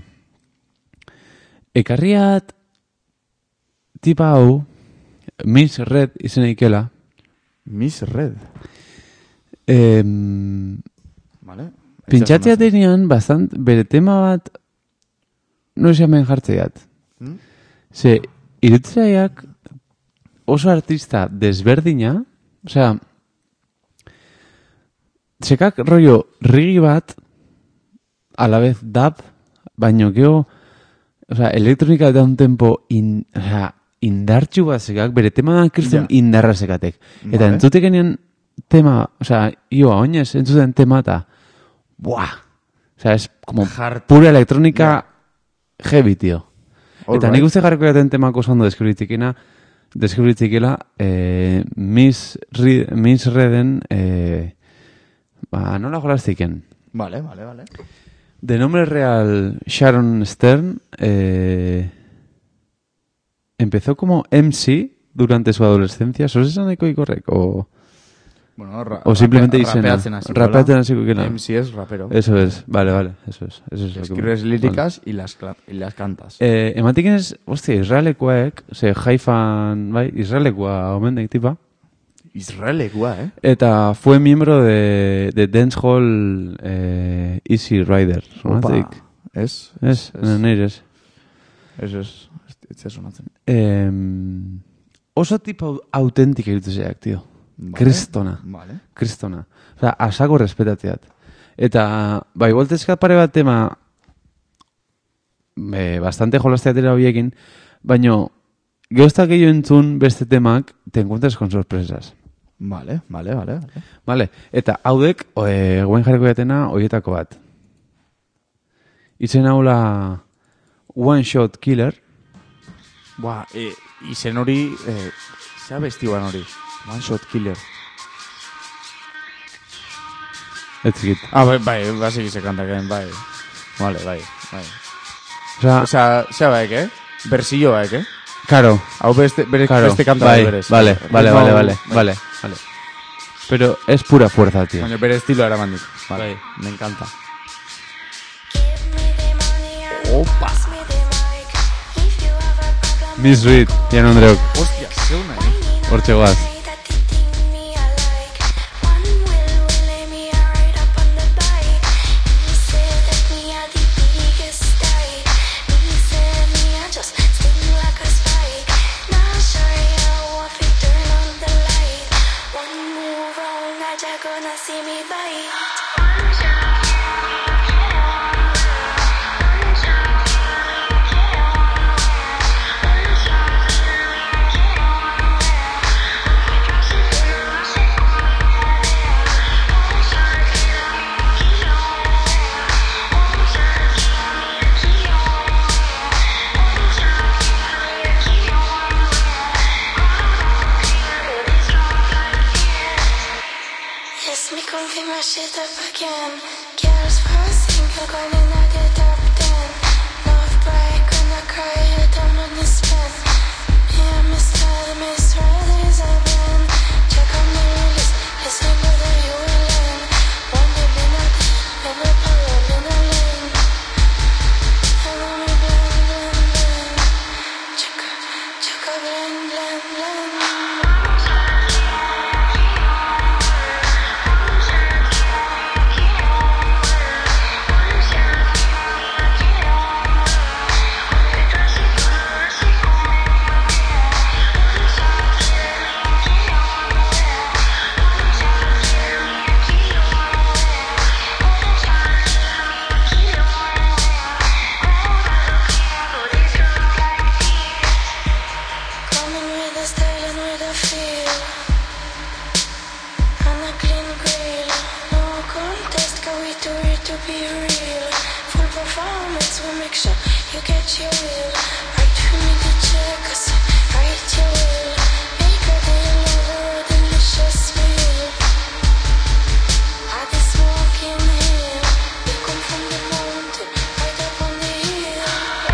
ekarriat tipa hau Miss Red izena ikela. Miss Red. Eh, Vale. Pintxatzea denean bastant bere tema bat no esamen jartzeat. Hmm? Ze, irutzaiak oso artista desberdina, osea, sekak rollo rigi bat, a la vez dub, baino geo, osea, elektronika da un tempo in, osea, indartxu bat sekak, bere tema da kriston Ja. indarra sekatek. Eta Vale. entzutekenean tema, osea, ioa, oinez, entzuten tema eta, buah, osea, es como Hard. pura elektronika heavy, tío. All Eta right. nik uste jarriko jaten temako oso ondo deskribitzikena, deskribitzikela, eh, Miss, Ri, Miss Reden, eh, ba, nola jolaztiken. Vale, vale, vale. De nombre real Sharon Stern, eh, empezó como M C durante su adolescencia. ¿Sos esan daiko ikorrek? O, Bueno, ra o simplemente rape- izena. rapeatzen hasiko Rapeatzen dela. hasiko ikela. M C es rapero. Eso es, vale, vale, eso es. Eso es lo que- Escribes líricas y las, cla- y las cantas. Eh, ematik ez, hostia, Israelekoek, ze Haifan, bai, Israelekoa omendeik tipa, Israelekoa, eh? eta fue miembro de, de Dancehall eh, Easy Rider. Sonatik. Ez? Ez, ez. nire ez. Ez, ez. Ez ez sonatzen. Eh, oso tipo autentik egituzeak, tío. Vale. Kristona. Vale. Kristona. Osa, asako respetatzeat. Eta, bai, voltezkat pare bat tema e, bastante jolasteatera horiekin, baino, geostak gehiago entzun beste temak, te encuentras con sorpresas. Vale, vale, vale. vale. Vale, eta haudek, e, guen jarriko jatena, hoietako bat. Izen haula One Shot Killer. Buah, e, izen hori, eh, zea bestiuan hori. One Shot Killer. Ez zikit. Ah, bai, bai, basik se kantaken, bai. Vale, bai, bai. Osa, Osea, zea baek, eh? Bersillo baek, eh? karo, Hau beste, bere, karo, beste kanta bai, berez. vale, vale, Ritmo- vale, vale, bai. vale, vale. Pero es pura fuerza, tío. Baina bere estilo eramandik. Vale, Bai. me encanta. Opa. Miss Reed, Jan Andreok, Hostia, zeuna, eh? hortxe goaz. Gonna see me bite. It's me confirm my shit up again. Girls first single going in at the top ten. Love break when I cry, you don't understand. Me and my style, Miss Red is a band. Check on the release, listen whether you will learn. One day be not, never parallel in a lane. Hello me blend, blend, blend. Check out, check out, blend, blend, blend. Coming with a style and with a feel, and a clean grill. No contest, can we do it to be real? Full performance, we make sure you get your will. Right for me to check us, right your will. Make a deal over a delicious meal. At the smoking hill, we come from the mountain, right up on the hill.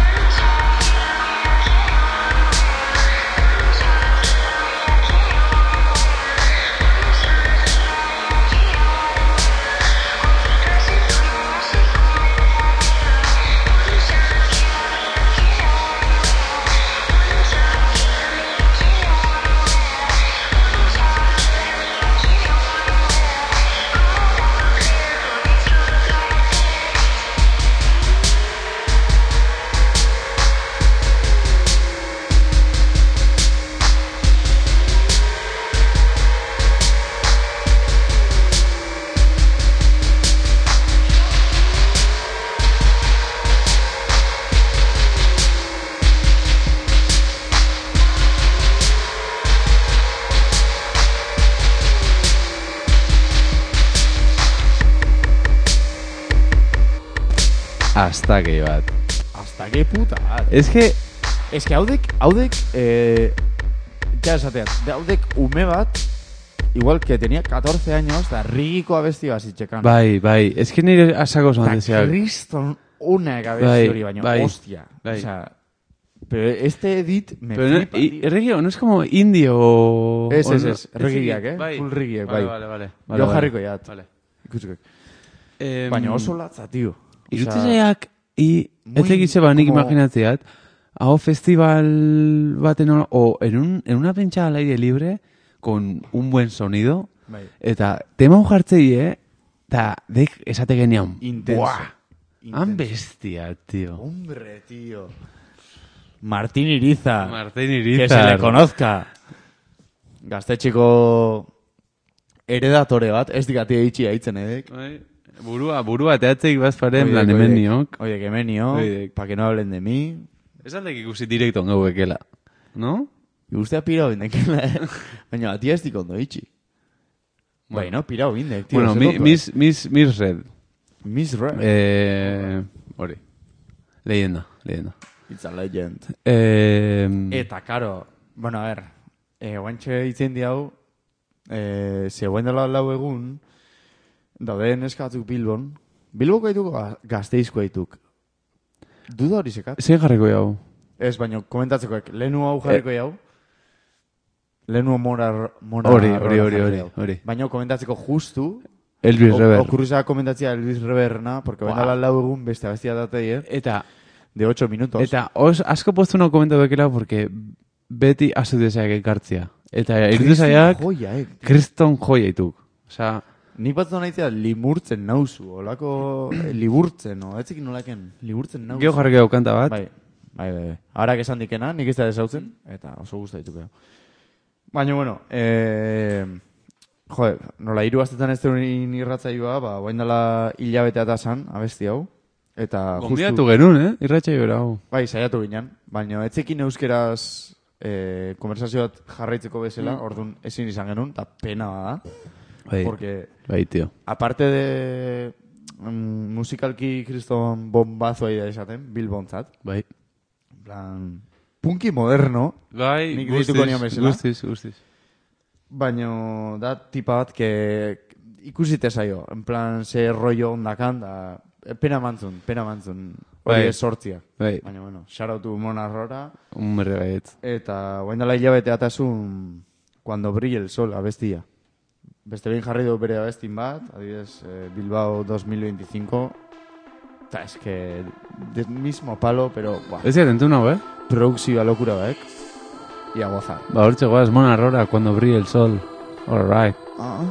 Hasta que bat. Hasta que puta. Es que... Ez que haudek, haudek, eh, ja esateat, haudek ume bat, igual que tenía catorce años, da rigiko abesti bazitxekan. Bai, bai. Es que nire asako zoan Da deseak. kriston unek abesti Bai, hori baino, bai, hostia. bai. O sea, pero este edit me Pero no, flipa, y, tío. reggae no es como indio o... Ez, o ez, no- ez, reggaeak, eh? Bai. Full reggaeak, Vale, bai. vale, vale. Jo vale, vale. jarriko jat. Vale. Ikusiko. Em, Baina oso latza, tío. O sea, Irutzeak, i, muy ez egitze ba, nik como- imaginatzeat, hau festival baten o, o en, un, en una pincha al aire libre, con un buen sonido, Bai. eta tema hau jartzei, eh? Ta, dek esate genian, Intenso. buah, han Intenso. bestia, tío. Hombre, tío. Martín Iriza. Martín Que Irizar. se le conozca. Gaztetxeko heredatore bat, ez dikatia itxi haitzen edek. Bai, burua, burua, teatzeik bazparen Oidek, lan oidek. emeniok. Oidek, emenio, Oidek. pa que no hablen de mi. Ez aldek ikusi direkton gauekela, no? Guztia pirau bindekela, eh? Baina, atia ez dikondo itxi. Bueno, pirau bindek, tío. Bueno, ze mi, tonto, mis, mis, mis red. Miss Red. Eh, hori. Leyenda, leyenda. It's a legend. Eh, Eta, karo, bueno, a ver, eh, guantxe itzen diau, eh, ze guen dela lau egun, daude neskatzuk Bilbon, Bilboko haituk, Gazteizko haituk. Duda hori zekat? Zein jarriko jau? Ez, baina komentatzekoek, lehenu hau jarriko jau, lehenu mora, mora Hori, rola hori, hori, jarriko hori, jau. hori. Baina komentatzeko justu, Elvis Rever. okurriza komentatzea Elvis Reverna, porque Buah. guen dela lau egun beste abestia datei, eh? Eta, De ocho minutos. eta os, asko postu no komentatu bekela, porque beti azu deseak ekartzia. Eta irutu zaiak, Joia, eh? kriston joia ituk. Osa, Nik batzu nahitzea limurtzen nauzu, olako eh, liburtzen, no? Etzik nolaken, liburtzen nauzu. geho jarriko jau kanta bat. Bai, bai, bai. bai. Arak esan dikena, nik ez da desautzen, eta oso gusta dituko. Baina, bueno, eh, joder, nola hiru astetan ez duen irratzaioa, ba, guain dela hilabetea eta san, abesti hau. Eta Gonbidatu genuen, eh? Irratxa jora hau. bai, saiatu ginen, baina etzekin euskeraz eh, konversazio bat jarraitzeko bezala, Mm. orduan ezin izan genuen, eta pena bada. Bai, Porque bai, tio. aparte de mm, musikalki kriston bombazo ahi da esaten, Bilbontzat. Bai. En plan, punki moderno, Bai, Nik deituko nion bezala. guztiz, guztiz. baina da tipa bat, que ikusite zaio, en plan, ze rollo ondakan, da, eh, pena mantzun, pena mantzun, hori Bai. ez sortzia. Bai, Baina, bueno, xarautu Mona Rora, umre baiet. eta guain dela hilabete atasun, Cuando brille el sol, abestia. Beste behin jarri du bere abestin bat, adibidez, eh, Bilbao dos mil veinticinco, eta es que, del mismo palo, pero, buah, Ez jaten tu nau, eh? produkzioa lokura baek, y a gozar. Ba, hortxe goaz, Mona Rora, cuando brille el sol. All right. Ah,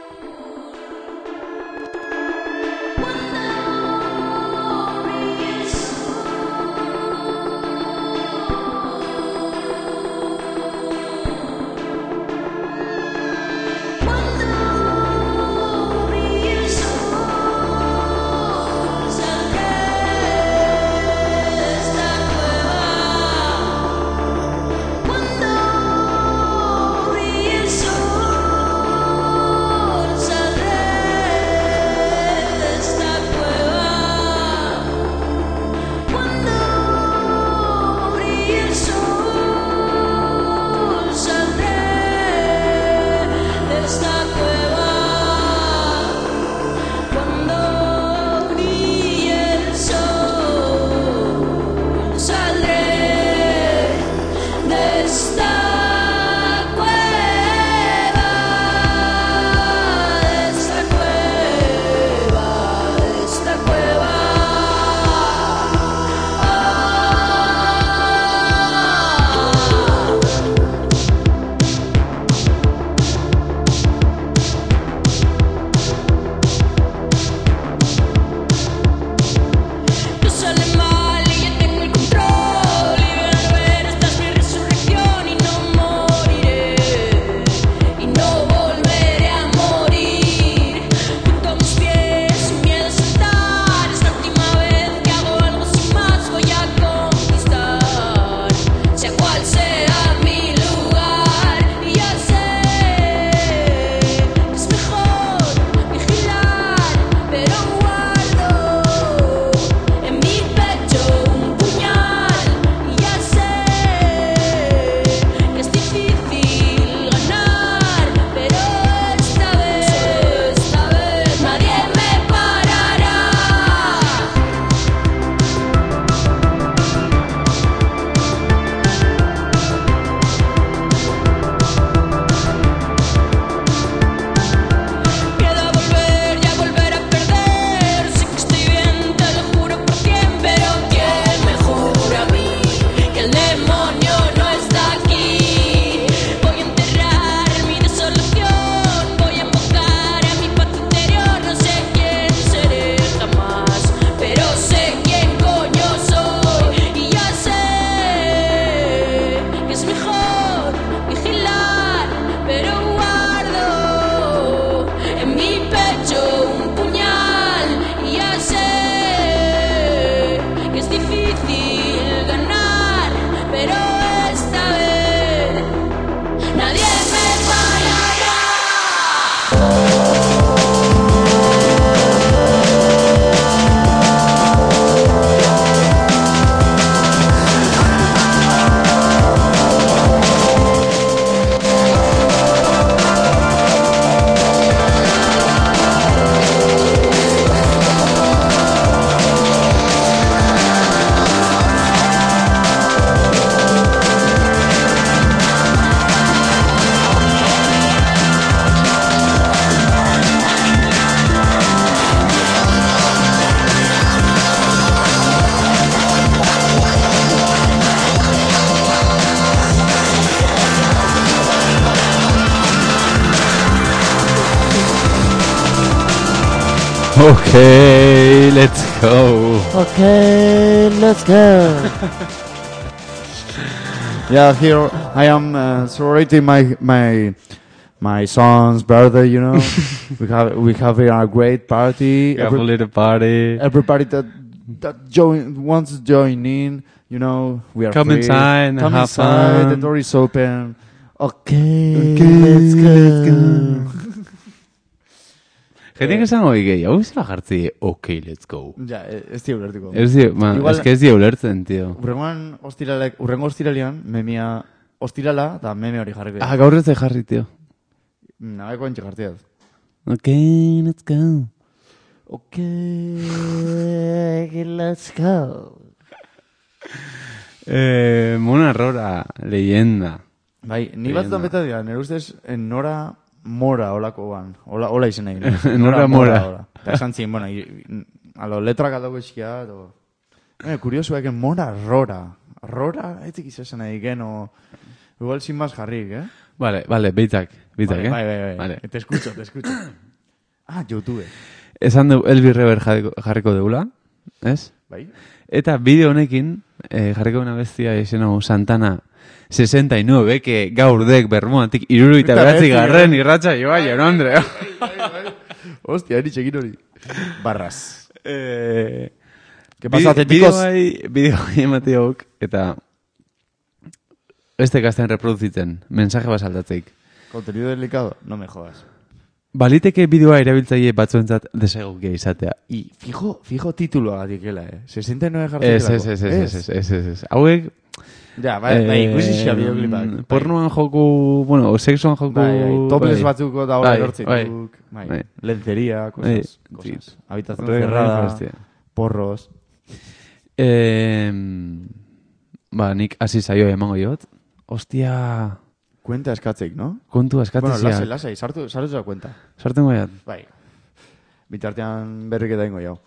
Okay, let's go. okay, let's go. Yeah, here I am uh, celebrating my my my son's birthday. You know, we have we have here a great party. We have a little party. Everybody that that join wants to join in. You know, we are Come free. inside and Come have inside. fun. The door is open. Okay, Okay, let's go. let's go. Gente que esan hoi gehi, hau zela jartzi, okay, let's go. Ja, ez di ulertuko. Ez di, man, Igual- ez que ez di ulertzen, tio. Urrengoan ostiralek, urrengo ostiralean, memia ostirala, eta meme hori jarriko. Ah, gaur ez da jarri, tio. Nabeko entxe jartiaz. Okay, let's go. Okay, let's go. Eh, Mona Rora, leyenda. Bai, ni batzutan beta dira, nire ustez, en Nora Mora olako ban. Ola, ola izen nahi. Nora Mora. Mora. Eta esan zin, bueno, i- a lo letrak adago eskia, to... Eh, kuriosu eken Mora Rora. Rora, etzik izan nahi gen, o... Igual sin más jarrik, eh? Vale, vale, beitak, beitak, Vale, eh? bai, bai, bai. Vale. Te escucho, te escucho. Ah, YouTube. Esan du Elvis Rever jarriko, jarriko deula, ez? Bai? Eta bideo honekin, eh, jarriko una bestia izen hau Santana sesenta y nueve, que gaur dek bermuatik iruruita Eta beratzi beti, garren eh? irratxa joa, Andre. Hostia, eri txekin hori. Barras. Eh, ¿Qué pasa, bide- atléticos? Bideoai, bideoai emateok, eta este kasten reproduzitzen, mensaje basaldatzeik. Contenido delicado, no me jodas. Baliteke bideoa erabiltzaile batzuentzat desegokia izatea. Y fijo, fijo tituloa gatikela, eh? sesenta y nueve jartzen Ez, ez, ez, ez, ez, ez, ez, ez, ez. Hauek... Ja, bai, bai, ikusi xia bideoklipak. Pornoan joku, bueno, sexuan joku... Bai, bai, topless bai. batzuko da hori Bai, erortzituk. bai, Bai, bai. lencería, cosas, Bai, cosas. Habitación Re- re cerrada, hostia. porros. Eh, ba, nik hasi zaio emango jot. Ostia, Cuenta eskatzeik, no? kontu Bueno, askatezia. lasai, lasai, sartu, sartu da cuenta. Sartengo jat. Bai. Bitartean berriketa ingo jau.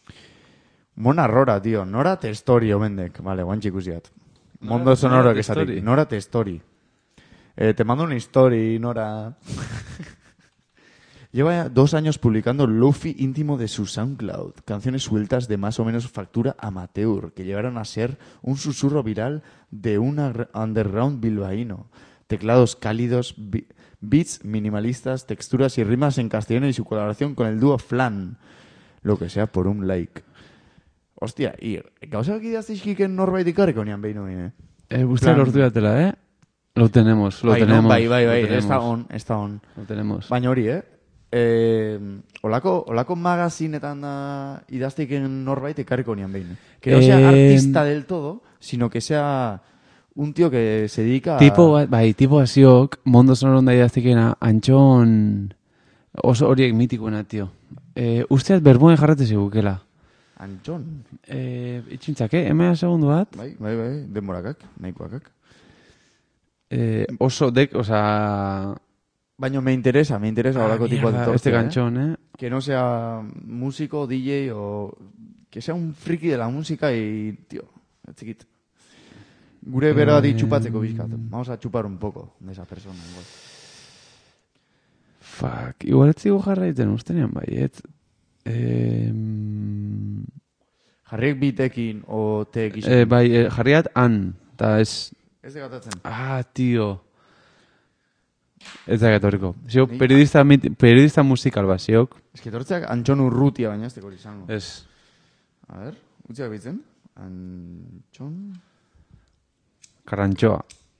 Mona Rora, tío. Nora Testori, omendek. Vale, guantxe ikusiat. Mondo sonoro Nora que esatik. Testori. Nora Testori. Eh, te mando una story, Nora. Lleva ya dos años publicando Lofi íntimo de su SoundCloud, canciones sueltas de más o menos factura amateur, que llegaron a ser un susurro viral de un agr- underground bilbaíno. Teclados cálidos, bi- beats minimalistas, texturas y rimas en castellano y su colaboración con el dúo Flan. Lo que sea por un like. Hostia, y gauzak idaztizkiken norbait ikarriko nian behin hori, eh? Eh, Uste Plan- lortu jatela, eh? Lo tenemos, lo Bai, no? tenemos. Bai, bai, bai, lo tenemos, ez da on, ez da on. Lo tenemos. Baina hori, eh? Eh, olako, olako magazinetan da idazteiken norbait ekarriko nian behin. Que no sea Eh, artista del todo, sino que sea un tío que se dedica Tipo, a... bat, bai, tipo hasiok, mondo sonoron da idaztekena, antxon oso horiek mitikoena, tio. Eh, usteat bermuen jarrate zigukela. Antxon. Eh, itxintzake, emea segundu bat. Bai, bai, bai, denborakak, nahikoakak. Eh, oso dek, osa... Baina me interesa, me interesa olako tipo de mierda, torce, este eh? canchón, eh? Que no sea músico, D J o... Que sea un friki de la música y... Tío, chiquito. Gure bera di chupatzeko bizkat. Vamos a chupar un poco de esa persona. Igual. Fuck, igual ez zigu jarraiten ustenean, bai, ez... Eh, Jarriek bitekin o teekin. eh, bai, eh, jarriat han, eta ez... Ez degatatzen. Ah, tio. Ez da gatorriko. Zio, Ni- periodista, mit- periodista musikal bat, ziok. Ez que tortzeak Antxon Urrutia baina ez tekori izango. Ez. A ver, utziak bitzen. Antxon... Karantxoa.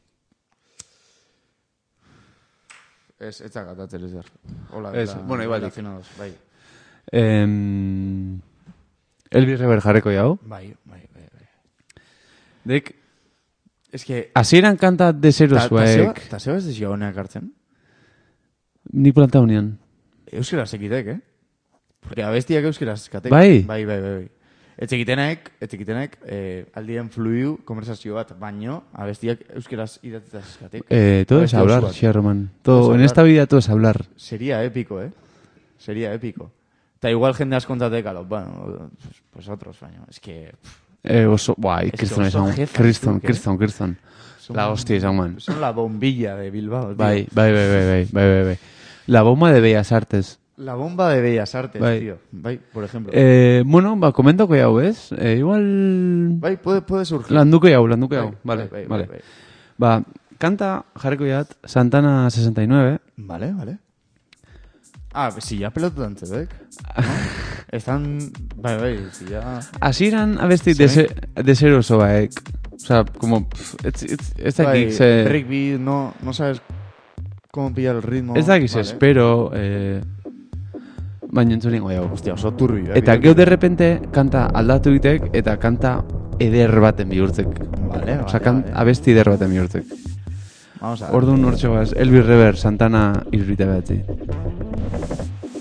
Ez, ez degatatzen ez der. Hola, Ez, la- bueno, igualik. relacionados, Bai, Em, Elvis Rever jarreko jau. bai, bai, bai. bai. Dek, Ez que... hasieran kanta Ta, deserosuek. ta zeba ez dizia honeak hartzen? Ni planta unian. Euskaraz ekitek, eh? Porque abestiak euskaraz eskatek. Bai? Bai, bai, bai. bai. Etzekitenek, etzekitenek, eh, aldien fluiu konversazio bat, baino, abestiak euskaraz idatzez eskatek. Eh, todo es Abesti hablar, osoak. Sherman. Todo es Todo, en hablar. esta vida todo es hablar. Sería épico, eh? Sería épico. Ta igual jende askontatek, alo, bueno, pues, pues otros, baino. Es que... pff, Eh, oso, guai, que kriston oso izan. jefas, Kriston, tú, ¿qué? kriston, kriston. son- La hostia izan man. Son la bombilla de Bilbao, tío. Bai, bai, bai, bai, bai, bai, bai, bai. La bomba de Bellas Artes. La bomba de Bellas Artes, Bai. tío. Bai, por ejemplo. Eh, bueno, ba, komentako jau, ez? Eh, igual... Bai, puede, puede surgir. Landuko jau, landuko jau. Bai, Vale, bai, bai, vale. bai, bai. Ba, kanta jarriko jat, Santana sesenta y nueve. Vale, vale. Ah, si ya pelotutan zedek. ¿No? Están... Bai, bai, si ya... Hasieran abesti Sí. dese, deseroso baek. O sea, como... pff, Ez, ez, ez Bai, dakik ze... breakbeat, no, no sabes cómo pillar el ritmo. Ez dakik ze Vale. espero... Eh, baina entzuningo jau. Hostia, oso turbi, eh? Eta geu de repente kanta aldatu ditek eta kanta eder baten bihurtzek. Vale, Osa, vale, kan, vale. abesti eder baten bihurtzek. Vamos a... Orduan nortxo gaz, Elvis Rever, Santana irurita behatzi.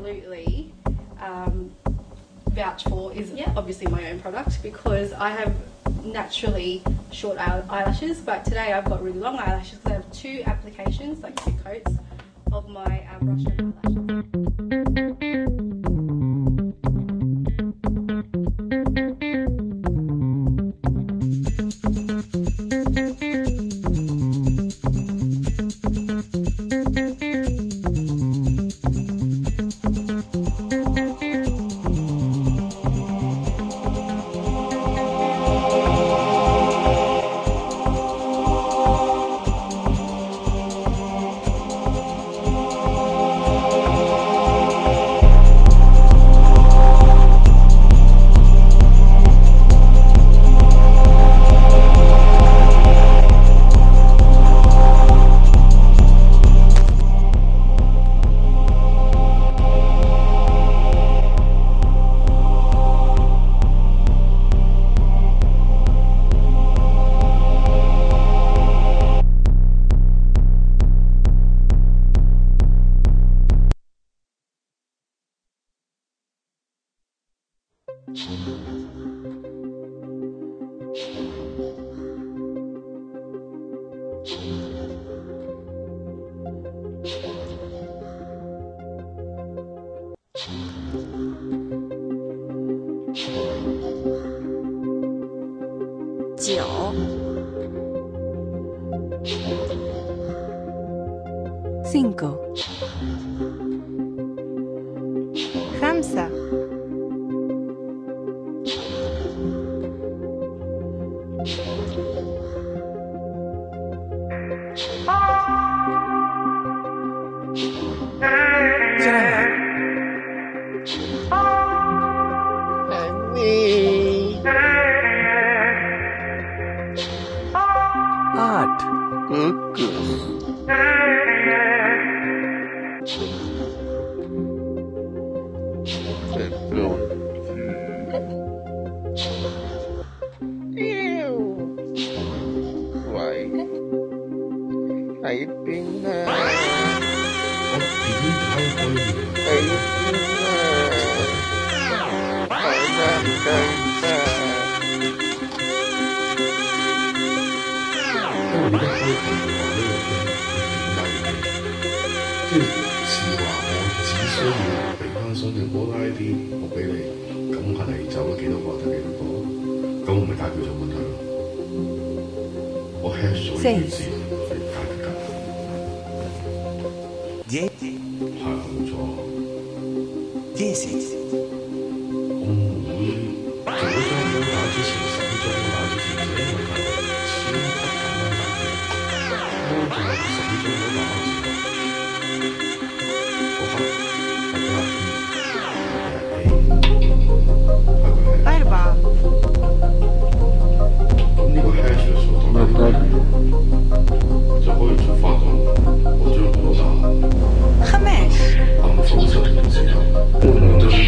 absolutely um, vouch for is yeah. obviously my own product, because I have naturally short eyelashes, but today I've got really long eyelashes because I have two applications, like two coats of my uh, brush and eyelashes. Cinco. خمسة. आठ Seis. Dieci. 係啊，冇錯。Dieci。我唔會做一張表打之前，十張表打之前，因為係超級簡單打嘅。我仲係十張表打嘅時候，好黑，係咪？ أربعة. 咁呢個 hash 嘅數度咧，就可以觸發到我將波打 خمس. 按手勢嘅時候，換咗呢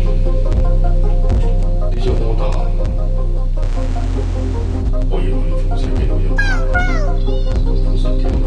呢張波打，我要去輻射幾多樣？輻射幾多樣？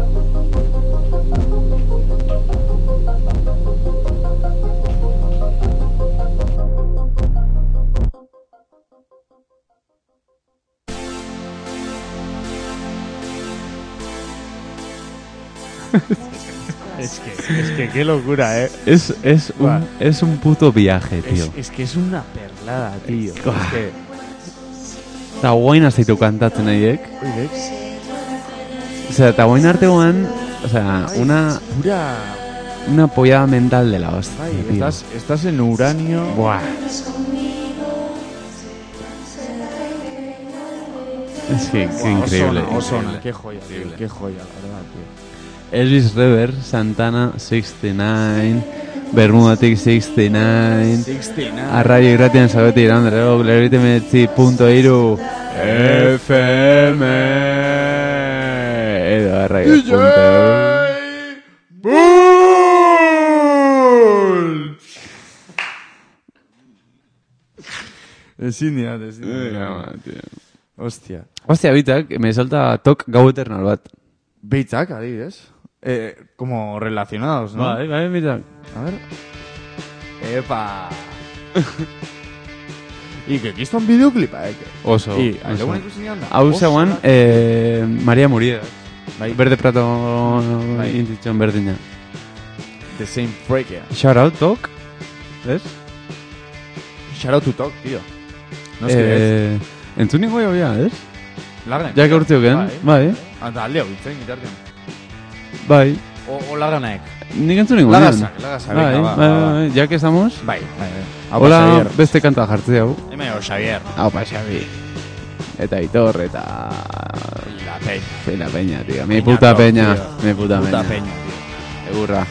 Es que, es que qué locura, ¿eh? Es, es, un, es un puto viaje, tío. Es, es que es una perlada, tío. Es que... Eta guain azeitu kantatzen nahiek. Oidex. Osea, eta guain artegoan, osea, una, Pura... una pollada mental de la hostia, Ay, tío. estás, estás en uranio... Buah. Es que, qué increíble. Osona, Osona, increíble. qué joya, tío, qué joya, la verdad, tío. Elvis Rever, Santana sesenta y nueve, Bermudatik sesenta y nueve, sesenta y nueve. Arraio irratian zabeti irandrego, gleritmeetzi punto iru F M edo arraio punto Bull! Ezin dira, ezin dira. Hostia. Hostia, bitak, me salta tok gau eternal bat. Beitzak, adibidez. Eh, como relacionados, ¿no? Bai, bai, bitak. A ver. Epa. Y que kiston videoklipa, eh. Oso. Y, oso. aldeguan ikusi nion da. Hau zegoen, eh, Maria Muriel. Bai. Berde Prato Bai. intitzen berdina. The same freak, yeah. Shout out, Doc. Ez? Shout out to talk, tío. No es que ez. Eh, entzun ningo jau ya, ez? Largan. Jak urtioken, bai. Anta aldea bitzen, gitarten. Bai. O, o larganaek. Nik entzun ningo. Lagasak, lagasak. Bai, venga, bai, va, va, va. bai. Ya que estamos. Bai, bai, bai. Hola, Xavier. beste kanta jartze hau. Hemen hor, Xavier. Hau pa, Xavi. Eta Aitor, eta... La peña. Sí, la peña, tío. Mi Peña puta top, peña. tío. Mi puta Puta peña. peña, tío. Egurra.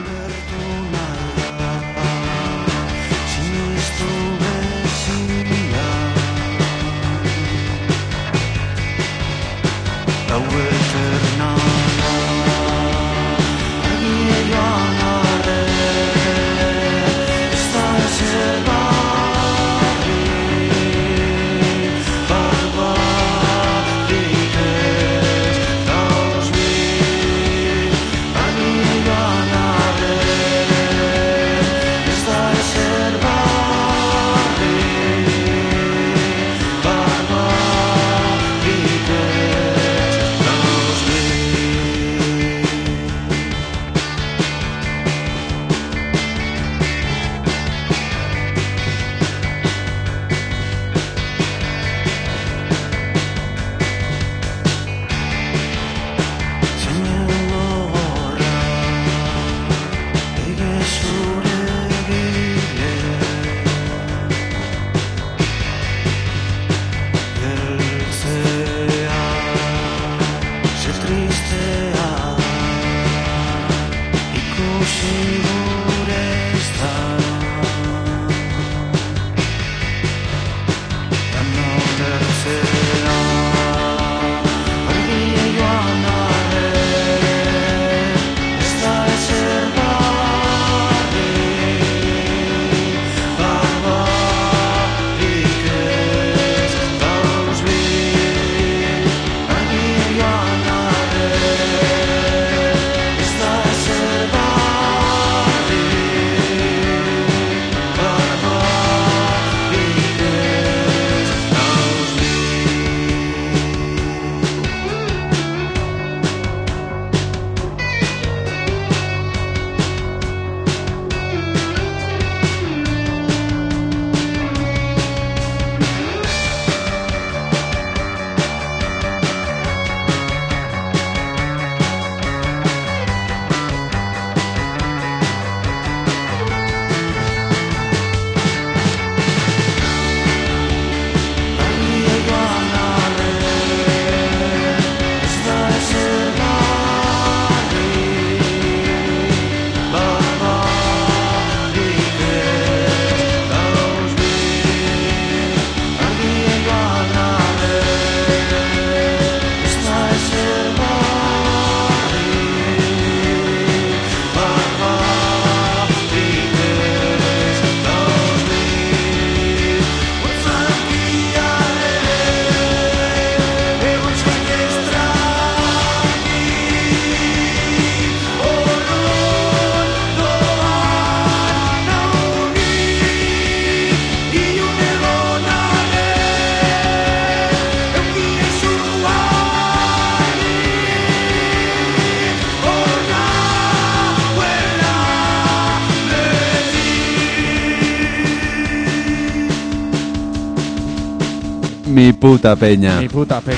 Mi puta peña. Mi puta peña.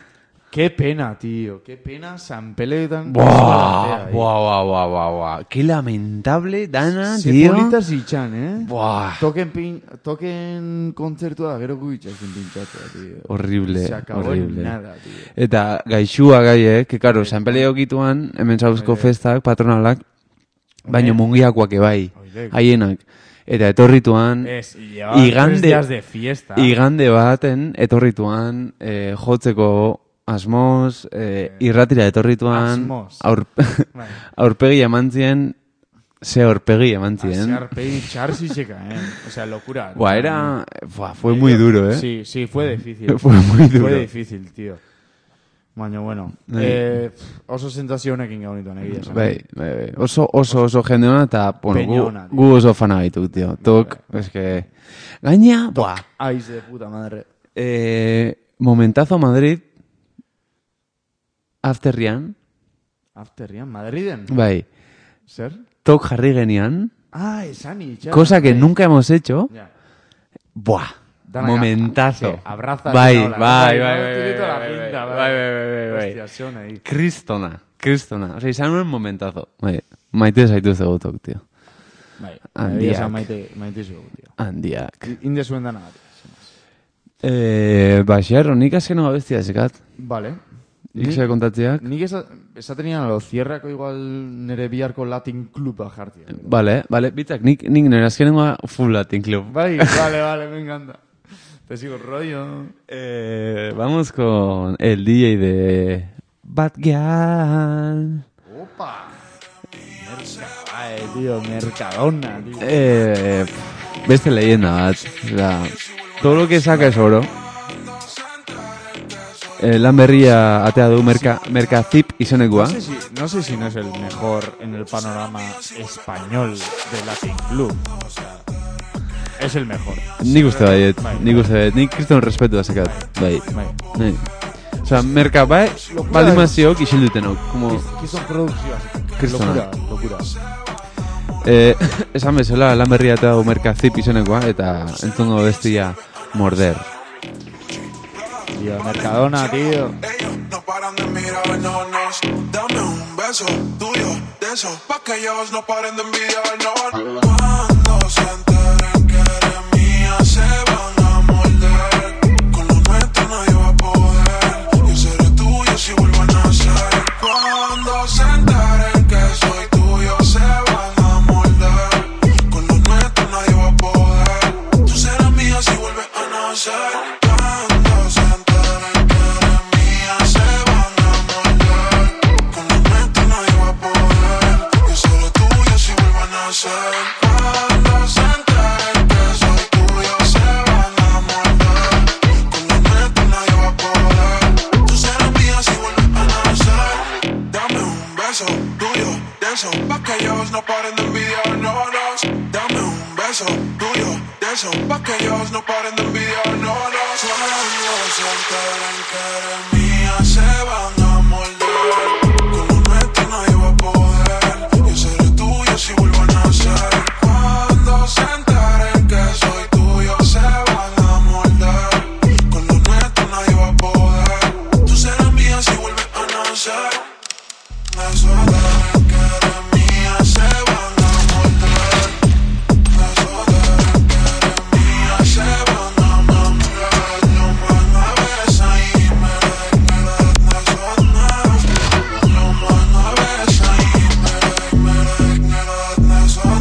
Qué pena, tío. Qué pena San Peletan. Buah, buah, buah, buah, buah, buah. Qué lamentable dana, Se tío. politas itxan, eh? Buah. Token, pin, token kontzertua gero gutxazen pintxatua, tío. Horrible, Se acabó horrible. en nada, tío. Eta gaixua gai, eh? Que, karo, San Peleo gituan, hemen zauzko Bai. festak, patronalak, baino mungiakoak ebai, Oidek. haienak. Eta etorrituan, Ez, llevaban tres igande, días de fiesta. igande baten, etorrituan, eh, jotzeko asmoz, eh, irratira etorrituan, Asmoz. aur, Bai. aurpegi eman zien, ze aurpegi eman zien. Hacer pei charsiseca, eh. O sea, locura. Buah, era, buah, fue muy duro, eh. Sí, sí, fue difícil. Fue muy duro. Fue difícil, tío. Baina, bueno, Bai. eh, oso sentazio honekin gaunituan egia esan. Bai, bai, bai. Oso, oso, oso jende hona, eta, bueno, Peña gu, ona, tío. gu oso fana baitu, tio. Tok, eske... Gaina, buah, Aiz de puta madre. eh, momentazo Madrid, afterrian, Afterrian, Madriden? bai, Zer? tok jarri genian, Ah, esan itxan. cosa que nunca hemos hecho, Ja. buah, Danak- momentazo. que abraza Bai, y hola, bai, ¿no? bai, ¿no? bai, Tiene toda la bai, pinta, bai, bai. bai, bai, bai. Hostia, son ahí. Kristona, kristona. Osea, izan nuen momentazo. Bai, maite zaitu zegotok, tio. Bai, Handiak. egia esan maite, maite zugu, tío. Handiak. Inde zuen dana bat. Eh, ba, xerro, nik azkeno abestia zekat. Vale. Nik zea kontatzeak. Nik esa, esaten nian, lo zierrako igual nere biharko Latin Cluba jartia. Vale, vale, bitak, nik, nik nire azkenengoa full Latin Club. Bai, vale, vale, me encanta. Te sigo el rollo. Eh, vamos con el D J de Bad Gyal. Opa. Merca, eh, tío, Mercadona, tío. Eh, beste leyenda bat. O sea, todo lo que saca es oro. Eh, lan berria atea du merka, merkazip izenekoa. No sé, si, no sé si no es el mejor en el panorama español de Latin Club. O sea, es el mejor. Nik uste baiet, Bai, nik uste baiet, nik kriston respetu da zekat. Bai, bai. bai. Osa, merka bai, baldin maziok isildutenok. Como, Gizon produkzioa. Kristona. Locura, locura. eh, esan bezala, lan berria atea du merkazip izenekoa, eta entzongo bestia morder. Tío, Mercadona, tío. Ellos no paran de mirarnos. Dame un beso tuyo de eso, pa' que ellos no paren de envidiarnos. Cuando se enteren que eres mía, se van a morder. Con lo nuestro nadie va a poder. Yo seré tuyo si vuelvo a nacer. Cuando se enteren que soy tuyo, se van a morder. Con lo nuestro nadie va a poder. Tú serás mía si vuelves a nacer. Cuando se enteren que eres mía, se van a morder. Con lo nuestro nadie va a poder. Yo seré tuyo si vuelvo a nacer. Cuando se enteren que soy tuyo, se van a morder. Con lo nuestro nadie va a poder. Tú serás mía si vuelves a nacer. Dame un beso tuyo de eso, pa' que ellos no paren de envidiarnos. Dame un beso tuyo de eso, pa' que ellos no paren de envidiarnos. Cuando se enteren que eres mía, se van a morder. Con lo nuestro nadie va a poder. Yo seré tuyo si vuelvo a nacer. Cuando se enteren que soy tuyo, se van a morder. Con lo nuestro nadie va a poder. Tú serás mía si vuelves a nacer. Eso enteren que eres mía, se van a morder. Eso enteren que eres mía, se van a morder. Lo van a besar y me Lo van a besar y me eso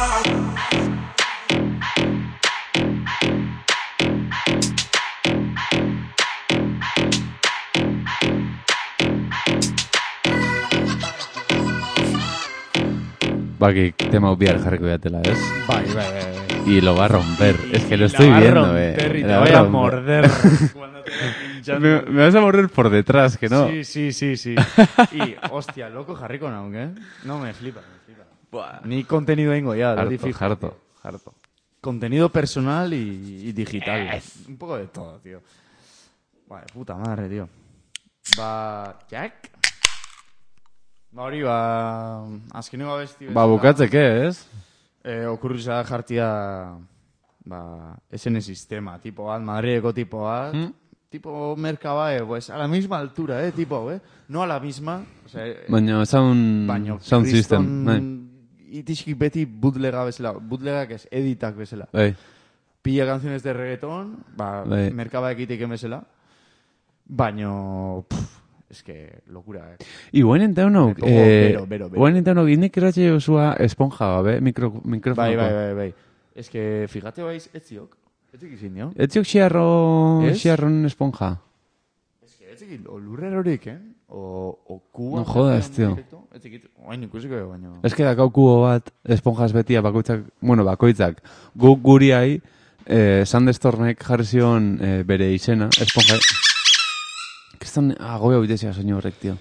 Baki, tema bihar jarriko behatela, ¿es? Bai, bai, bai, bai. Y lo va a romper. Y- Es que y lo la estoy va a viendo, romper eh. y te La voy va a romper. morder cuando te lo pinchando. Me, me vas a morder por detrás, que no. Sí, sí, sí, sí. Y, hostia, loco jarriko nauk, eh? No, me flipa, me flipa. Ni contenido ingo ya, lo Harto, difícil. harto, harto. Contenido personal y, y digital. Un poco de todo, tío. Vale, puta madre, tío. Va... Jack? Ba hori, ba... Azkeneko abesti Ba, bukatzeke, ez? Eh, okurriza da jartia... Ba... Esen sistema, tipo bat, Madrideko tipo bat... Hmm? Tipo merkabae, pues, a la misma altura, eh, tipo, eh? No a la misma... O sea, eh, Baina, sound, baino, sound kriston system. Bai. Itixki beti bootlega bezala. Bootlegak ez, editak bezala. Bai. Pilla canciones de reggaetón, ba, Bai. merkaba ekitik emezela. Baino, pff, es que locura, eh. I guen entaunok, Me pongo eh, bero, bero, bero. guen entaunok, inek eratxe jozua esponja gabe, mikro, mikrofonoko. Bai, bai, bai, bai. Es que, fíjate baiz, etziok. Etzik izin, dio? Etziok xiarro, Ez? xiarron esponja. Es que etzik, o lurrerorik, eh? O, o kuba. No jodas, tío. Etzik, oain ikusiko, baina... Ez que dakau kubo bat, esponjas betia bakoitzak, bueno, bakoitzak, guk guriai, eh, Sandstormek jarri zion eh, bere izena, esponja, Kriston agobia bitezia soinu horrek, tio.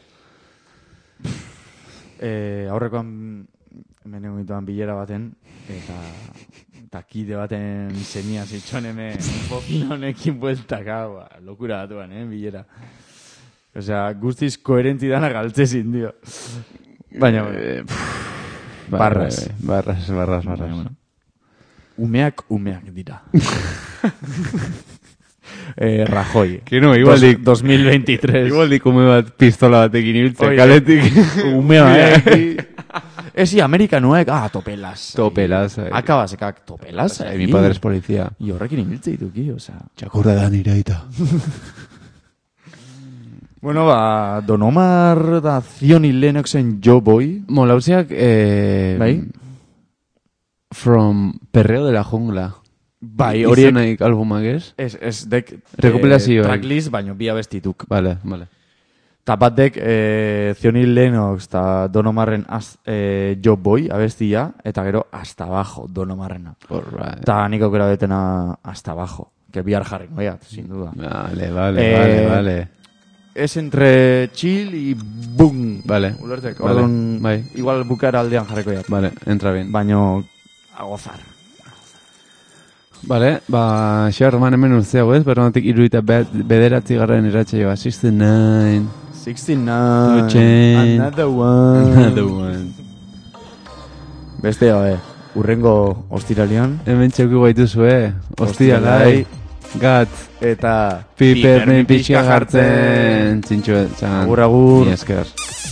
Eh, aurrekoan hemen egituan bilera baten, eta eta kide baten semia zitxon hemen bobina honekin bueltaka, ba, lokura batuan, eh, bilera. Osea, guztiz koherenti dana galtzezin, dio. Baina, Eh, barras. Barras, barras, barras. Baina, bueno. Umeak, umeak dira. eh, Rajoy. Que no, igual Dos- dik... dos mil veintitrés. Igual dik ume bat pistola batekin ibiltze, Oye, kaletik. Umea, eh. Esi, amerikanoek, ah, topelas. Topelas. eh. Akabasekak topelas. Eh, mi padre es policía. I horrekin ibiltze dituki, osea. Txakurra da nire aita. Bueno, ba, Don Omar da Zioni Lennoxen Joe Boy. Molauziak, eh... Bai? From Perreo de la Jungla. Bai, horiek... Izenaik albumak ez? Ez, ez dek... Rekopilazioak. Eh, tracklist, baino bi abestituk. Vale, vale. Ta bat dek eh, Zioni Lennox eta Don Omarren az, eh, Joe Boy abestia, eta gero hasta abajo Don Omarrena. Alright. Ta nik aukera betena hasta abajo. Que bihar jarri noiat, sin duda. Vale, vale, Eh, vale, vale. Es entre chill y boom. Vale. Ulertek, Vale, orduan, bai. igual bukaera aldean jarriko jat. Vale, entra bien. Baino, a gozar. Vale, ba, xar, man hemen urtzeago ez, berromatik iruita bederatzi garren iratxe joa, sixty-nine. sixty-nine. To change. Another one. Another one. Beste, gabe, urrengo ostiralian. Hemen txauki gaituzue, hostialai, gat, Eta pipermen pixka jartzen, zintxue, txan. Agur, agur. Ni esker.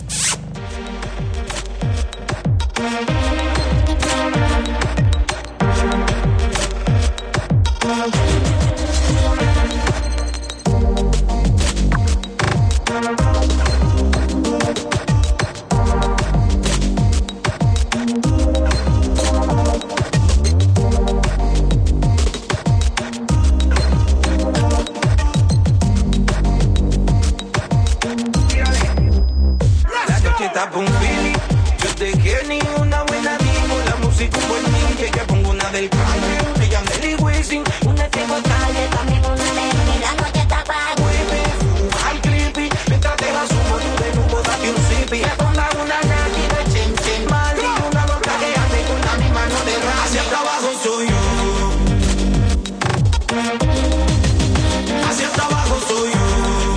La noche está pa' un feeling. Yo te quiero ni una buena amigo. La música un buen niño. Que pongo una del country, una de Yandel y Wisin, una de Calle, también una de Amy. La noche está pa' hueve, fumar creepy. Mientras te la sumo, tú de nuevo date un sipi. Me ponga una nati de chen chen Mali, una loca que ande con la misma no de raza. Hacia el trabajo soy yo. Hacia el trabajo soy yo.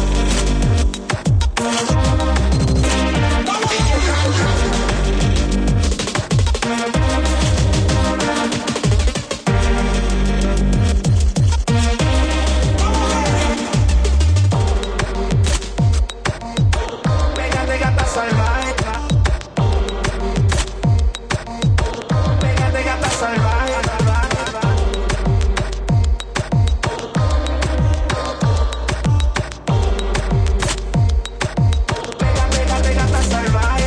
Pégate gata salvaje. Pégate gata salvaje. Pégate, pégate gata salvaje.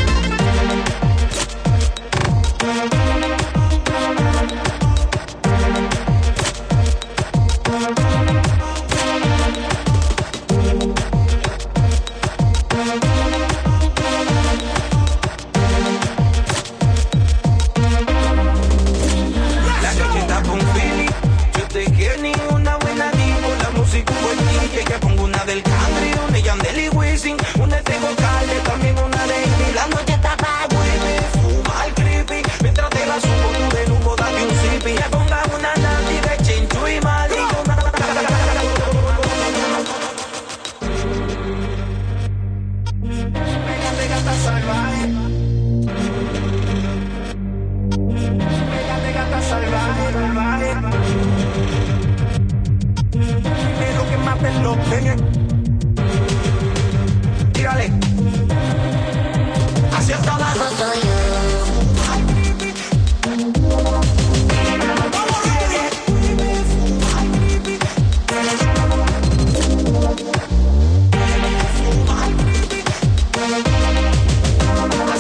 La noche está pa' un feeling. Yo te quiero ni una buena divo. La música un buen D J. Que pongo una del country, una de Yandel y Wisin, una de Calle, también una de Amy. La noche está pa' hueve, fumar creepy. Mientras te la subo, tú de nuevo date un sipi. Me ponga una nati de Chencho y Mali. Pégate gata salvaje. Pégate gata salvaje, salvaje. Primero que maten los penes. Tírale. Hacia el trabajo soy yo. Hacia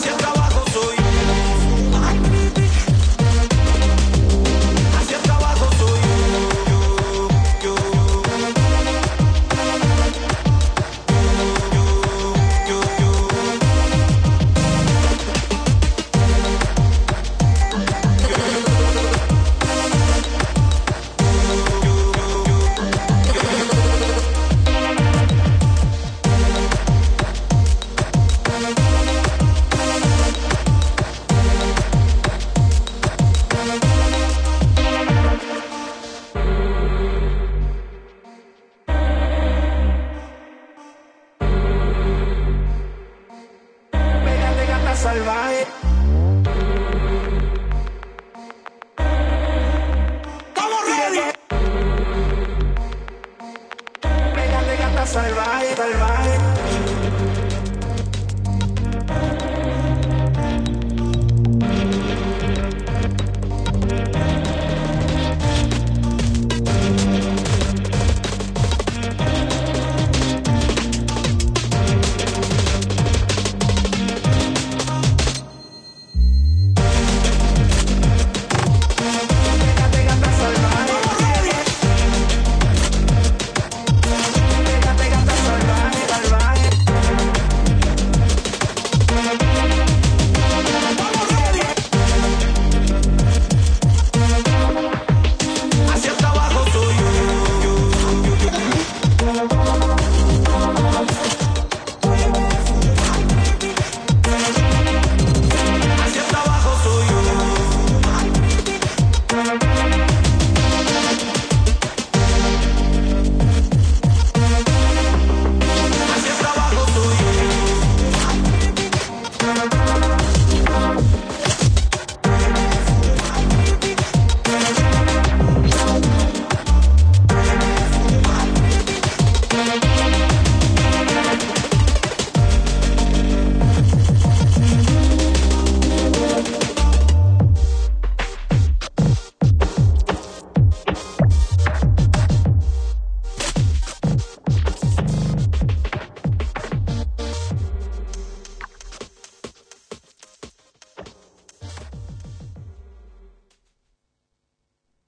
salvaje.